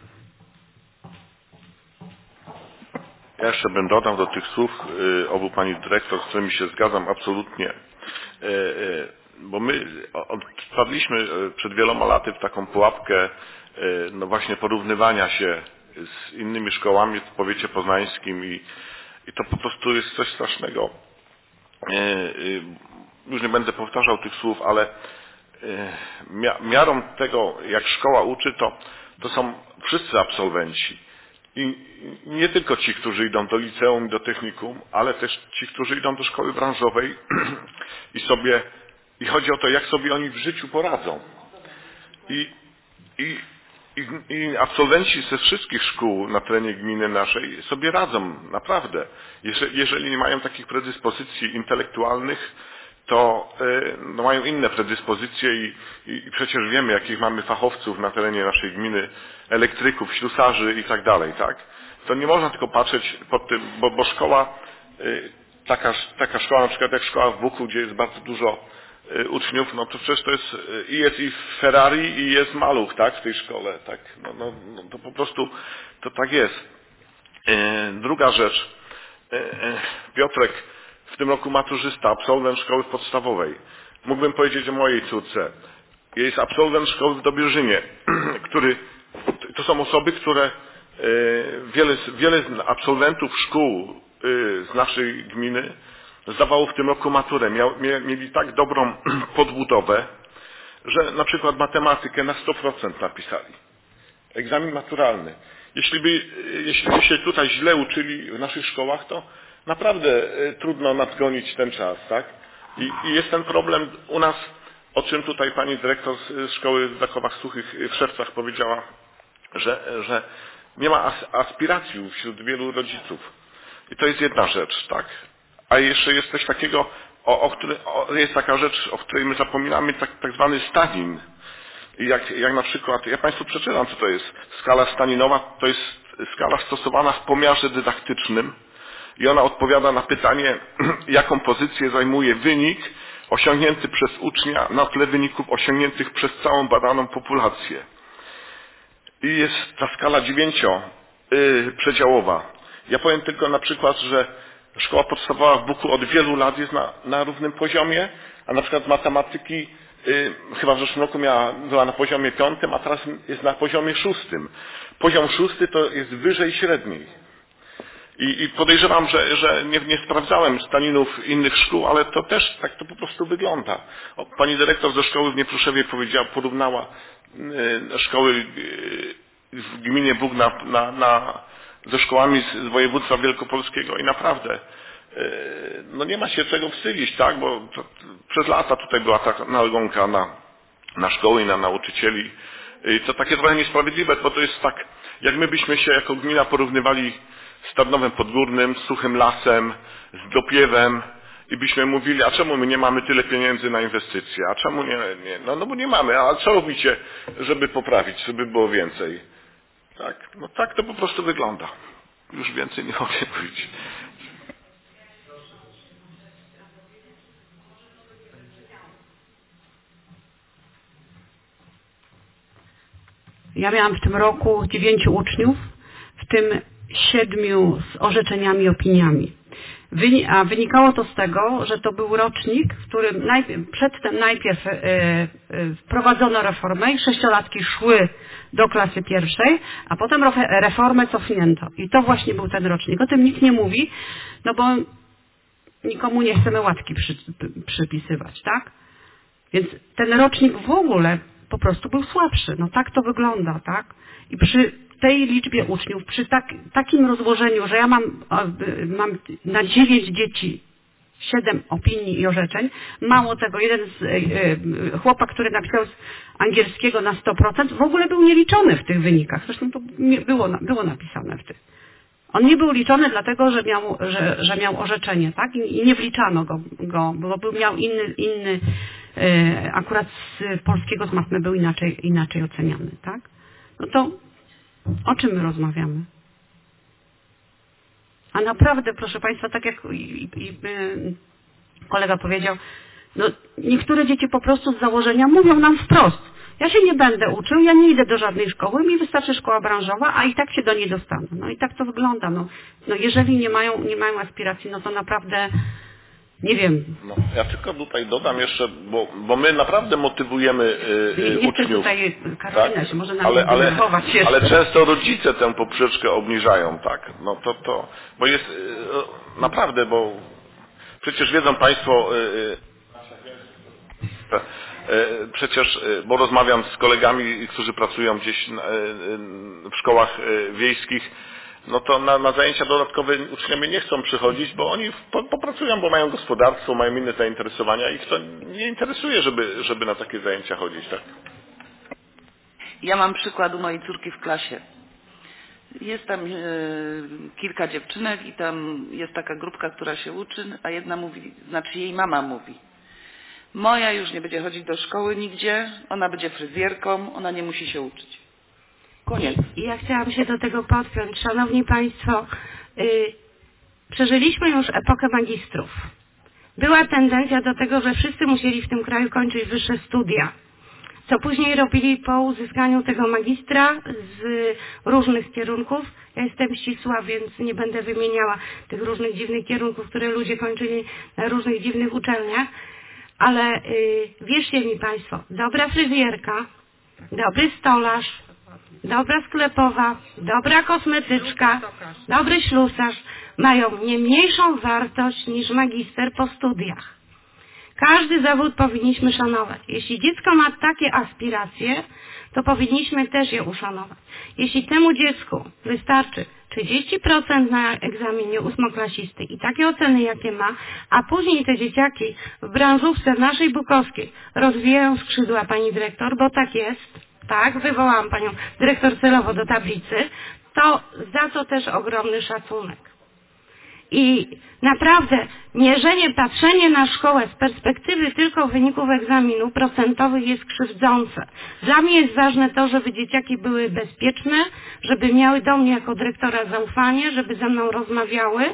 Ja jeszcze bym dodał do tych słów obu pani dyrektor, z którymi się zgadzam absolutnie, bo my wpadliśmy przed wieloma laty w taką pułapkę no właśnie porównywania się z innymi szkołami w powiecie poznańskim i to po prostu jest coś strasznego. Już nie będę powtarzał tych słów, ale miarą tego, jak szkoła uczy, to są wszyscy absolwenci. I nie tylko ci, którzy idą do liceum i do technikum, ale też ci, którzy idą do szkoły branżowej i chodzi o to, jak sobie oni w życiu poradzą. I absolwenci ze wszystkich szkół na terenie gminy naszej sobie radzą, naprawdę. Jeżeli nie mają takich predyspozycji intelektualnych, to no, mają inne predyspozycje i przecież wiemy, jakich mamy fachowców na terenie naszej gminy, elektryków, ślusarzy i tak dalej, tak? To nie można tylko patrzeć pod tym, bo szkoła, taka szkoła na przykład jak szkoła w Buku, gdzie jest bardzo dużo uczniów, no to przecież to jest i Ferrari i jest maluch, tak, w tej szkole, tak, no to po prostu to tak jest. Druga rzecz, Piotrek w tym roku maturzysta, absolwent szkoły podstawowej. Mógłbym powiedzieć o mojej córce. Jest absolwent szkoły w Dobierzynie, to są osoby, które wiele absolwentów szkół z naszej gminy zdawało w tym roku maturę. Mieli tak dobrą podbudowę, że na przykład matematykę na 100% napisali. Egzamin maturalny. Jeśli by się tutaj źle uczyli w naszych szkołach, to naprawdę trudno nadgonić ten czas, tak? I jest ten problem u nas, o czym tutaj pani dyrektor z szkoły w Dachowach Suchych w Szewcach powiedziała, że nie ma aspiracji wśród wielu rodziców. I to jest jedna rzecz, tak? A jeszcze jest coś takiego, jest taka rzecz, o której my zapominamy, tak zwany Stanin. Jak na przykład, ja Państwu przeczytam, co to jest. Skala staninowa to jest skala stosowana w pomiarze dydaktycznym i ona odpowiada na pytanie, jaką pozycję zajmuje wynik osiągnięty przez ucznia na tle wyników osiągniętych przez całą badaną populację. I jest ta skala 9-przedziałowa. Ja powiem tylko na przykład, że szkoła podstawowa w Buku od wielu lat jest na równym poziomie, a na przykład matematyki chyba w zeszłym roku była na poziomie 5, a teraz jest na poziomie 6. Poziom 6 to jest wyżej średniej. I podejrzewam, że nie sprawdzałem staninów innych szkół, ale to też tak to po prostu wygląda. Pani dyrektor ze szkoły w Niepruszewie porównała szkoły w gminie Bóg ze szkołami z województwa wielkopolskiego i naprawdę no nie ma się czego wstydzić, tak, bo przez lata tutaj była ta nagonka na szkoły i na nauczycieli. I to takie trochę niesprawiedliwe, bo to jest tak, jak my byśmy się jako gmina porównywali z Tarnowem Podgórnym, z Suchym Lasem, z Dopiewem i byśmy mówili, a czemu my nie mamy tyle pieniędzy na inwestycje, a czemu nie? No bo nie mamy, a co robicie, żeby poprawić, żeby było więcej? Tak, no tak to po prostu wygląda. Już więcej nie mogę mówić. Ja miałam w tym roku 9 uczniów, w tym 7 z orzeczeniami i opiniami. A wynikało to z tego, że to był rocznik, w którym przedtem najpierw wprowadzono reformę i 6-latki szły do klasy pierwszej, a potem reformę cofnięto. I to właśnie był ten rocznik. O tym nikt nie mówi, no bo nikomu nie chcemy łatki przypisywać, tak? Więc ten rocznik w ogóle po prostu był słabszy. No tak to wygląda, tak? I przy tej liczbie uczniów, przy takim rozłożeniu, że ja mam na 9 dzieci 7 opinii i orzeczeń, mało tego, jeden chłopak, który napisał z angielskiego na 100%, w ogóle był nieliczony w tych wynikach. Zresztą to było napisane w tych. On nie był liczony dlatego, że miał orzeczenie, tak? I nie wliczano go, bo miał akurat z polskiego, z matmy był inaczej oceniany, tak? No to o czym my rozmawiamy? A naprawdę, proszę Państwa, tak jak kolega powiedział, no niektóre dzieci po prostu z założenia mówią nam wprost. Ja się nie będę uczył, ja nie idę do żadnej szkoły, mi wystarczy szkoła branżowa, a i tak się do niej dostanę. No i tak to wygląda. No jeżeli nie mają aspiracji, no to naprawdę nie wiem. No, ja tylko tutaj dodam jeszcze, bo my naprawdę motywujemy nie uczniów. Tutaj Karolina tak? się może nam denerwować jeszcze. Ale często rodzice tę poprzeczkę obniżają, tak. No bo jest naprawdę, bo przecież wiedzą Państwo, przecież, bo rozmawiam z kolegami, którzy pracują gdzieś w szkołach wiejskich, no to na zajęcia dodatkowe uczniowie nie chcą przychodzić, bo oni popracują, bo mają gospodarstwo, mają inne zainteresowania i ich to nie interesuje, żeby na takie zajęcia chodzić, tak? Ja mam przykład u mojej córki w klasie. Jest tam kilka dziewczynek i tam jest taka grupka, która się uczy, a jedna mówi, znaczy jej mama mówi: moja już nie będzie chodzić do szkoły nigdzie, ona będzie fryzjerką, ona nie musi się uczyć. Koniec. Ja chciałam się do tego podpiąć. Szanowni Państwo, przeżyliśmy już epokę magistrów. Była tendencja do tego, że wszyscy musieli w tym kraju kończyć wyższe studia. Co później robili po uzyskaniu tego magistra z różnych kierunków. Ja jestem ścisła, więc nie będę wymieniała tych różnych dziwnych kierunków, które ludzie kończyli na różnych dziwnych uczelniach. Ale wierzcie mi Państwo, dobra fryzjerka, dobry stolarz, dobra sklepowa, dobra kosmetyczka, dobry ślusarz mają nie mniejszą wartość niż magister po studiach. Każdy zawód powinniśmy szanować. Jeśli dziecko ma takie aspiracje, to powinniśmy też je uszanować. Jeśli temu dziecku wystarczy 30% na egzaminie ósmoklasisty i takie oceny, jakie ma, a później te dzieciaki w branżówce naszej bukowskiej rozwijają skrzydła, pani dyrektor, bo tak jest, tak, wywołałam panią dyrektor celowo do tablicy, to za to też ogromny szacunek. I naprawdę patrzenie na szkołę z perspektywy tylko wyników egzaminu procentowych jest krzywdzące. Dla mnie jest ważne to, żeby dzieciaki były bezpieczne, żeby miały do mnie jako dyrektora zaufanie, żeby ze mną rozmawiały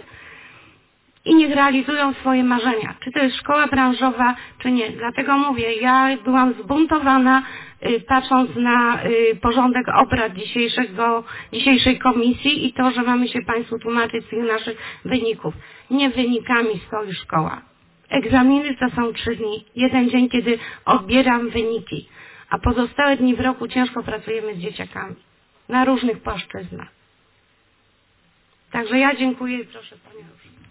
i niech realizują swoje marzenia. Czy to jest szkoła branżowa, czy nie. Dlatego mówię, ja byłam zbuntowana, patrząc na porządek obrad dzisiejszej komisji i to, że mamy się Państwu tłumaczyć z tych naszych wyników. Nie wynikami stoi szkoła. Egzaminy to są 3 dni. Jeden dzień, kiedy odbieram wyniki, a pozostałe dni w roku ciężko pracujemy z dzieciakami na różnych płaszczyznach. Także ja dziękuję i proszę Panią.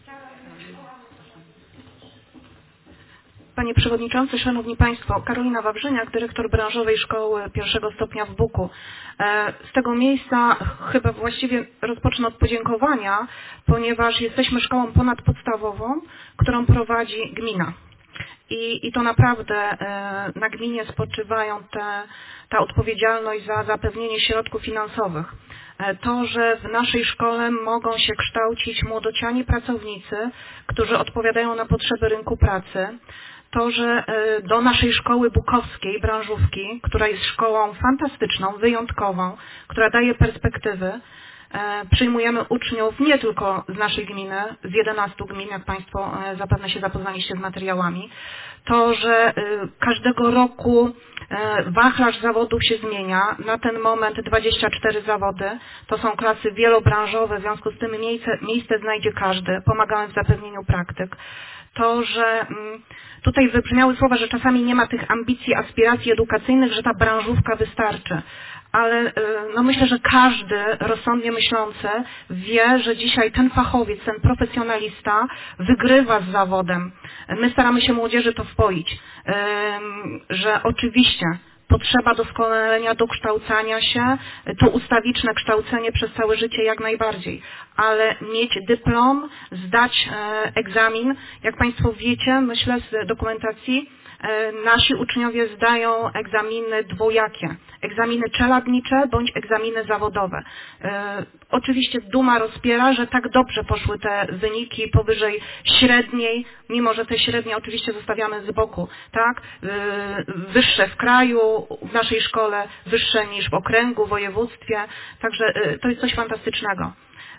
Panie Przewodniczący, Szanowni Państwo, Karolina Wawrzyniak, dyrektor branżowej szkoły 1. stopnia w Buku. Z tego miejsca chyba właściwie rozpocznę od podziękowania, ponieważ jesteśmy szkołą ponadpodstawową, którą prowadzi gmina. I to naprawdę na gminie spoczywają ta odpowiedzialność za zapewnienie środków finansowych. To, że w naszej szkole mogą się kształcić młodociani pracownicy, którzy odpowiadają na potrzeby rynku pracy, to, że do naszej szkoły bukowskiej, branżówki, która jest szkołą fantastyczną, wyjątkową, która daje perspektywy, przyjmujemy uczniów nie tylko z naszej gminy, z 11 gmin, jak Państwo zapewne się zapoznaliście z materiałami, to, że każdego roku wachlarz zawodów się zmienia. Na ten moment 24 zawody. To są klasy wielobranżowe, w związku z tym miejsce znajdzie każdy. Pomagałem w zapewnieniu praktyk. To, że tutaj wybrzmiały słowa, że czasami nie ma tych ambicji, aspiracji edukacyjnych, że ta branżówka wystarczy. Ale no myślę, że każdy rozsądnie myślący wie, że dzisiaj ten fachowiec, ten profesjonalista wygrywa z zawodem. My staramy się młodzieży to wpoić, że oczywiście potrzeba doskonalenia, dokształcania się, to ustawiczne kształcenie przez całe życie jak najbardziej, ale mieć dyplom, zdać egzamin, jak Państwo wiecie, myślę z dokumentacji, nasi uczniowie zdają egzaminy dwojakie. Egzaminy czeladnicze bądź egzaminy zawodowe. Oczywiście duma rozpiera, że tak dobrze poszły te wyniki powyżej średniej, mimo że te średnie oczywiście zostawiamy z boku, tak? Wyższe w kraju, w naszej szkole, wyższe niż w okręgu, w województwie, także to jest coś fantastycznego.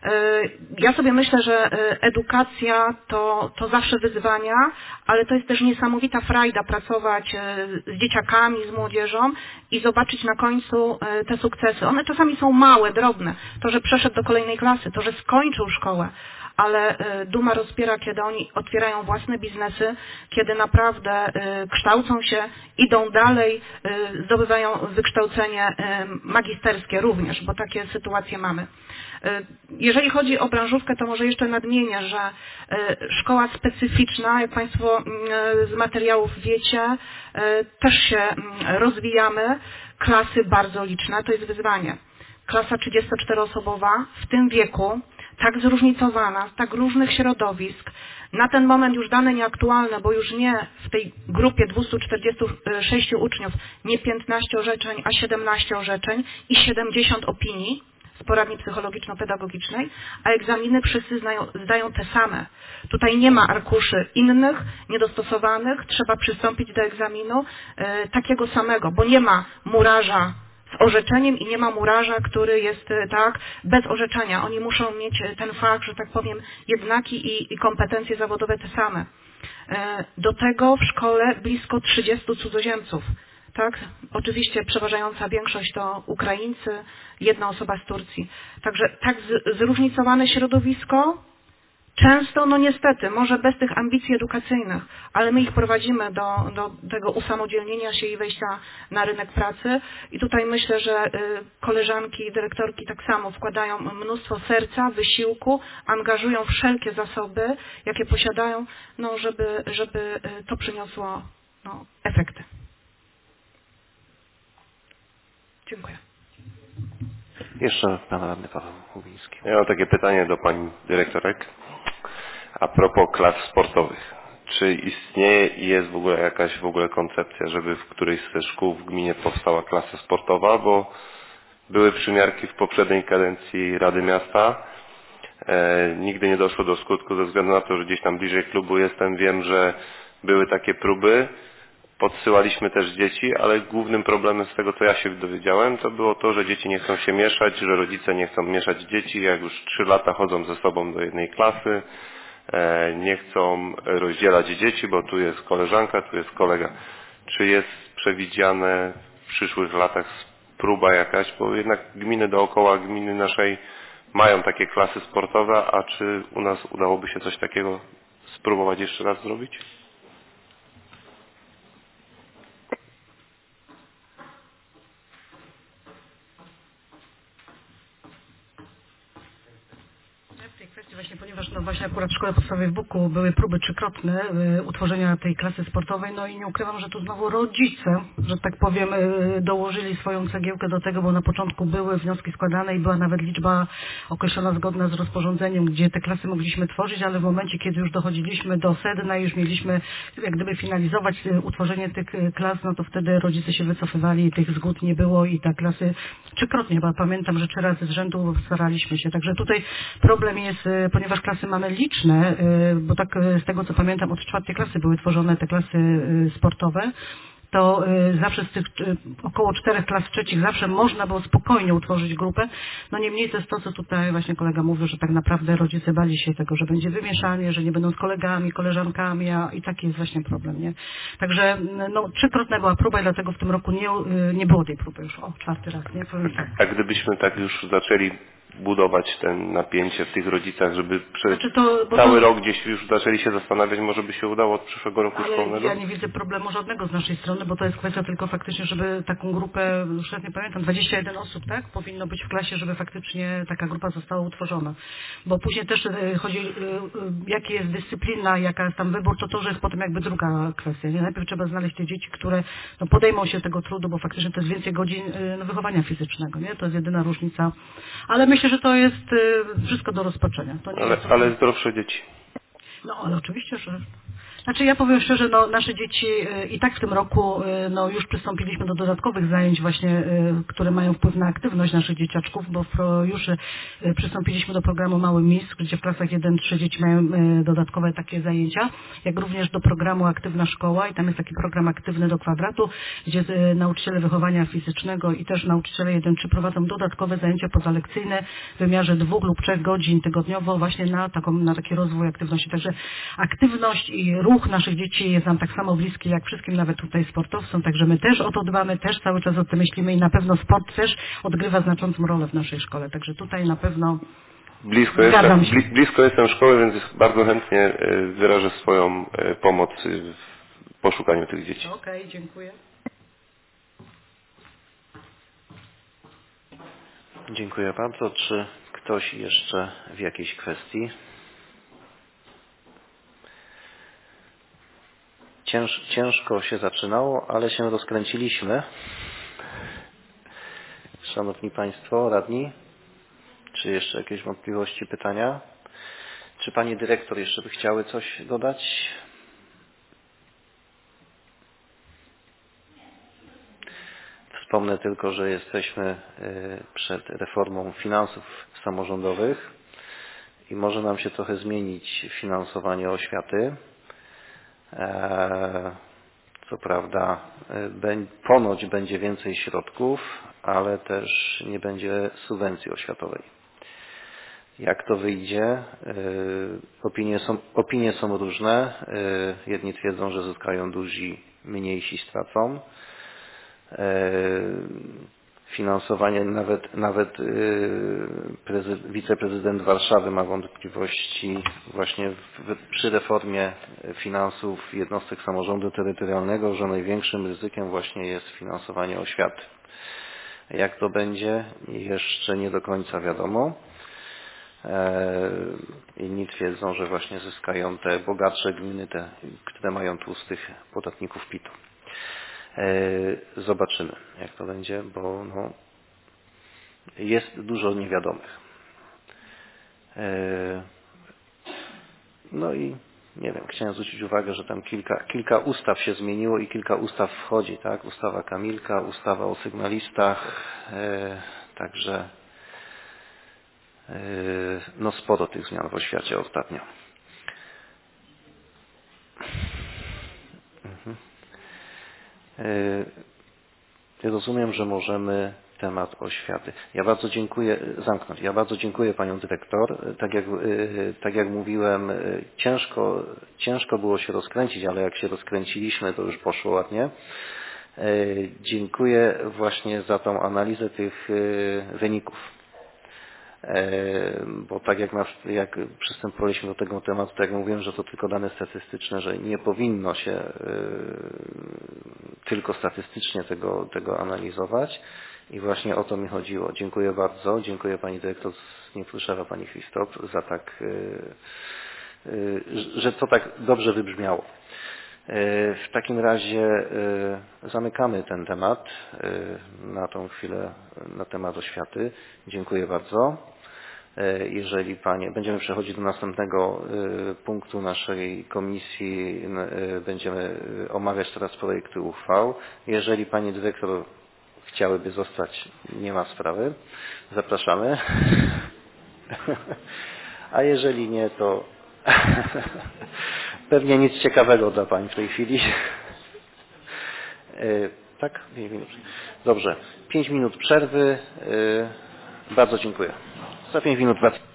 Ja sobie myślę, że edukacja to zawsze wyzwania, ale to jest też niesamowita frajda pracować z dzieciakami, z młodzieżą i zobaczyć na końcu te sukcesy. One czasami są małe, drobne. To, że przeszedł do kolejnej klasy, to, że skończył szkołę, ale duma rozpiera, kiedy oni otwierają własne biznesy, kiedy naprawdę kształcą się, idą dalej, zdobywają wykształcenie magisterskie również, bo takie sytuacje mamy. Jeżeli chodzi o branżówkę, to może jeszcze nadmienię, że szkoła specyficzna, jak Państwo z materiałów wiecie, też się rozwijamy. Klasy bardzo liczne, to jest wyzwanie. Klasa 34-osobowa w tym wieku, tak zróżnicowana, z tak różnych środowisk, na ten moment już dane nieaktualne, bo już nie w tej grupie 246 uczniów, nie 15 orzeczeń, a 17 orzeczeń i 70 opinii z poradni psychologiczno-pedagogicznej, a egzaminy wszyscy zdają te same. Tutaj nie ma arkuszy innych, niedostosowanych, trzeba przystąpić do egzaminu takiego samego, bo nie ma murarza z orzeczeniem i nie ma murarza, który jest tak bez orzeczenia. Oni muszą mieć ten fach, że tak powiem, jednaki i kompetencje zawodowe te same. Do tego w szkole blisko 30 cudzoziemców. Tak? Oczywiście przeważająca większość to Ukraińcy, jedna osoba z Turcji. Także tak zróżnicowane środowisko, często, no niestety, może bez tych ambicji edukacyjnych, ale my ich prowadzimy do tego usamodzielnienia się i wejścia na rynek pracy. I tutaj myślę, że koleżanki i dyrektorki tak samo wkładają mnóstwo serca, wysiłku, angażują wszelkie zasoby, jakie posiadają, no, żeby to przyniosło efekty. Dziękuję. Jeszcze pan radny Paweł Łubiński. Ja mam takie pytanie do pani dyrektorek. A propos klas sportowych. Czy istnieje i jest w ogóle jakaś koncepcja, żeby w którejś ze szkół w gminie powstała klasa sportowa, bo były przymiarki w poprzedniej kadencji Rady Miasta. Nigdy nie doszło do skutku ze względu na to, że gdzieś tam bliżej klubu jestem. Wiem, że były takie próby. Podsyłaliśmy też dzieci, ale głównym problemem z tego, co ja się dowiedziałem, to było to, że dzieci nie chcą się mieszać, że rodzice nie chcą mieszać dzieci, jak już 3 lata chodzą ze sobą do jednej klasy, nie chcą rozdzielać dzieci, bo tu jest koleżanka, tu jest kolega. Czy jest przewidziane w przyszłych latach próba jakaś, bo jednak gminy dookoła gminy naszej mają takie klasy sportowe, a czy u nas udałoby się coś takiego spróbować jeszcze raz zrobić? Właśnie, ponieważ właśnie akurat w szkole podstawowej w Buku były próby 3-krotne utworzenia tej klasy sportowej, no i nie ukrywam, że tu znowu rodzice, że tak powiem, dołożyli swoją cegiełkę do tego, bo na początku były wnioski składane i była nawet liczba określona zgodna z rozporządzeniem, gdzie te klasy mogliśmy tworzyć, ale w momencie, kiedy już dochodziliśmy do sedna i już mieliśmy jak gdyby finalizować utworzenie tych klas, no to wtedy rodzice się wycofywali i tych zgód nie było i ta klasy 3-krotnie chyba pamiętam, że 3 razy z rzędu staraliśmy się. Także tutaj problem jest, ponieważ klasy mamy liczne, bo tak z tego co pamiętam od 4. klasy były tworzone te klasy sportowe, to zawsze z tych około 4 klas trzecich zawsze można było spokojnie utworzyć grupę. No niemniej to jest to, co tutaj właśnie kolega mówił, że tak naprawdę rodzice bali się tego, że będzie wymieszanie, że nie będą z kolegami, koleżankami, i taki jest właśnie problem, nie? Także no 3-krotna była próba i dlatego w tym roku nie było tej próby już. 4. raz, nie? Powiem tak. A gdybyśmy tak już zaczęli budować ten napięcie w tych rodzicach, żeby cały rok gdzieś już zaczęli się zastanawiać, może by się udało od przyszłego roku szkolnego? Ja nie widzę problemu żadnego z naszej strony, bo to jest kwestia tylko faktycznie, żeby taką grupę, już nie pamiętam, 21 osób, tak? Powinno być w klasie, żeby faktycznie taka grupa została utworzona. Bo później też chodzi, jaka jest dyscyplina, jaka jest tam wybór, to już jest potem jakby druga kwestia. Nie? Najpierw trzeba znaleźć te dzieci, które podejmą się tego trudu, bo faktycznie to jest więcej godzin wychowania fizycznego, nie? To jest jedyna różnica. Ale myślę, że to jest wszystko do rozpatrzenia. To nie ale zdrowsze dzieci. No, ale oczywiście, że Znaczy ja powiem szczerze, no nasze dzieci i tak w tym roku no już przystąpiliśmy do dodatkowych zajęć właśnie, które mają wpływ na aktywność naszych dzieciaczków, bo już przystąpiliśmy do programu Mały Mistrz, gdzie w klasach 1-3 dzieci mają dodatkowe takie zajęcia, jak również do programu Aktywna Szkoła i tam jest taki program Aktywny do Kwadratu, gdzie nauczyciele wychowania fizycznego i też nauczyciele 1-3 prowadzą dodatkowe zajęcia pozalekcyjne w wymiarze 2 lub 3 godzin tygodniowo właśnie na taki rozwój aktywności. Także aktywność i ruch naszych dzieci jest nam tak samo bliski jak wszystkim, nawet tutaj sportowcom, także my też o to dbamy, też cały czas o tym myślimy i na pewno sport też odgrywa znaczącą rolę w naszej szkole, także tutaj na pewno blisko jestem szkoły, więc bardzo chętnie wyrażę swoją pomoc w poszukaniu tych dzieci. Okej, dziękuję. Dziękuję bardzo. Czy ktoś jeszcze w jakiejś kwestii? Ciężko się zaczynało, ale się rozkręciliśmy. Szanowni Państwo, radni, czy jeszcze jakieś wątpliwości, pytania? Czy Pani Dyrektor jeszcze by chciały coś dodać? Wspomnę tylko, że jesteśmy przed reformą finansów samorządowych i może nam się trochę zmienić finansowanie oświaty. Co prawda ponoć będzie więcej środków, ale też nie będzie subwencji oświatowej. Jak to wyjdzie? Opinie są różne. Jedni twierdzą, że zyskają duzi, mniejsi stracą. Finansowanie, nawet wiceprezydent Warszawy ma wątpliwości właśnie przy reformie finansów jednostek samorządu terytorialnego, że największym ryzykiem właśnie jest finansowanie oświaty. Jak to będzie? Jeszcze nie do końca wiadomo. Inni twierdzą, że właśnie zyskają te bogatsze gminy, te, które mają tłustych podatników PIT-u. Zobaczymy, jak to będzie, bo no, jest dużo niewiadomych. No i nie wiem, chciałem zwrócić uwagę, że tam kilka ustaw się zmieniło i kilka ustaw wchodzi, tak? Ustawa Kamilka, ustawa o sygnalistach, także no sporo tych zmian w oświacie ostatnio. Rozumiem, że możemy temat oświaty. Ja bardzo dziękuję Panią Dyrektor. Tak jak mówiłem, ciężko było się rozkręcić, ale jak się rozkręciliśmy, to już poszło ładnie. Dziękuję właśnie za tą analizę tych wyników. Bo tak jak przystępowaliśmy do tego tematu, tak jak mówiłem, że to tylko dane statystyczne, że nie powinno się tylko statystycznie tego analizować i właśnie o to mi chodziło. Dziękuję bardzo. Dziękuję Pani Dyrektor z Niepłyszewa, Pani Christop za że to tak dobrze wybrzmiało. W takim razie zamykamy ten temat na tą chwilę, na temat oświaty. Dziękuję bardzo. Jeżeli Panie, będziemy przechodzić do następnego punktu naszej komisji, będziemy omawiać teraz projekty uchwał. Jeżeli Pani Dyrektor chciałyby zostać, nie ma sprawy, zapraszamy. A jeżeli nie, to pewnie nic ciekawego dla Pani w tej chwili. Tak? 5 minut. Dobrze. 5 minut przerwy. Bardzo dziękuję. Za 5 minut wracam.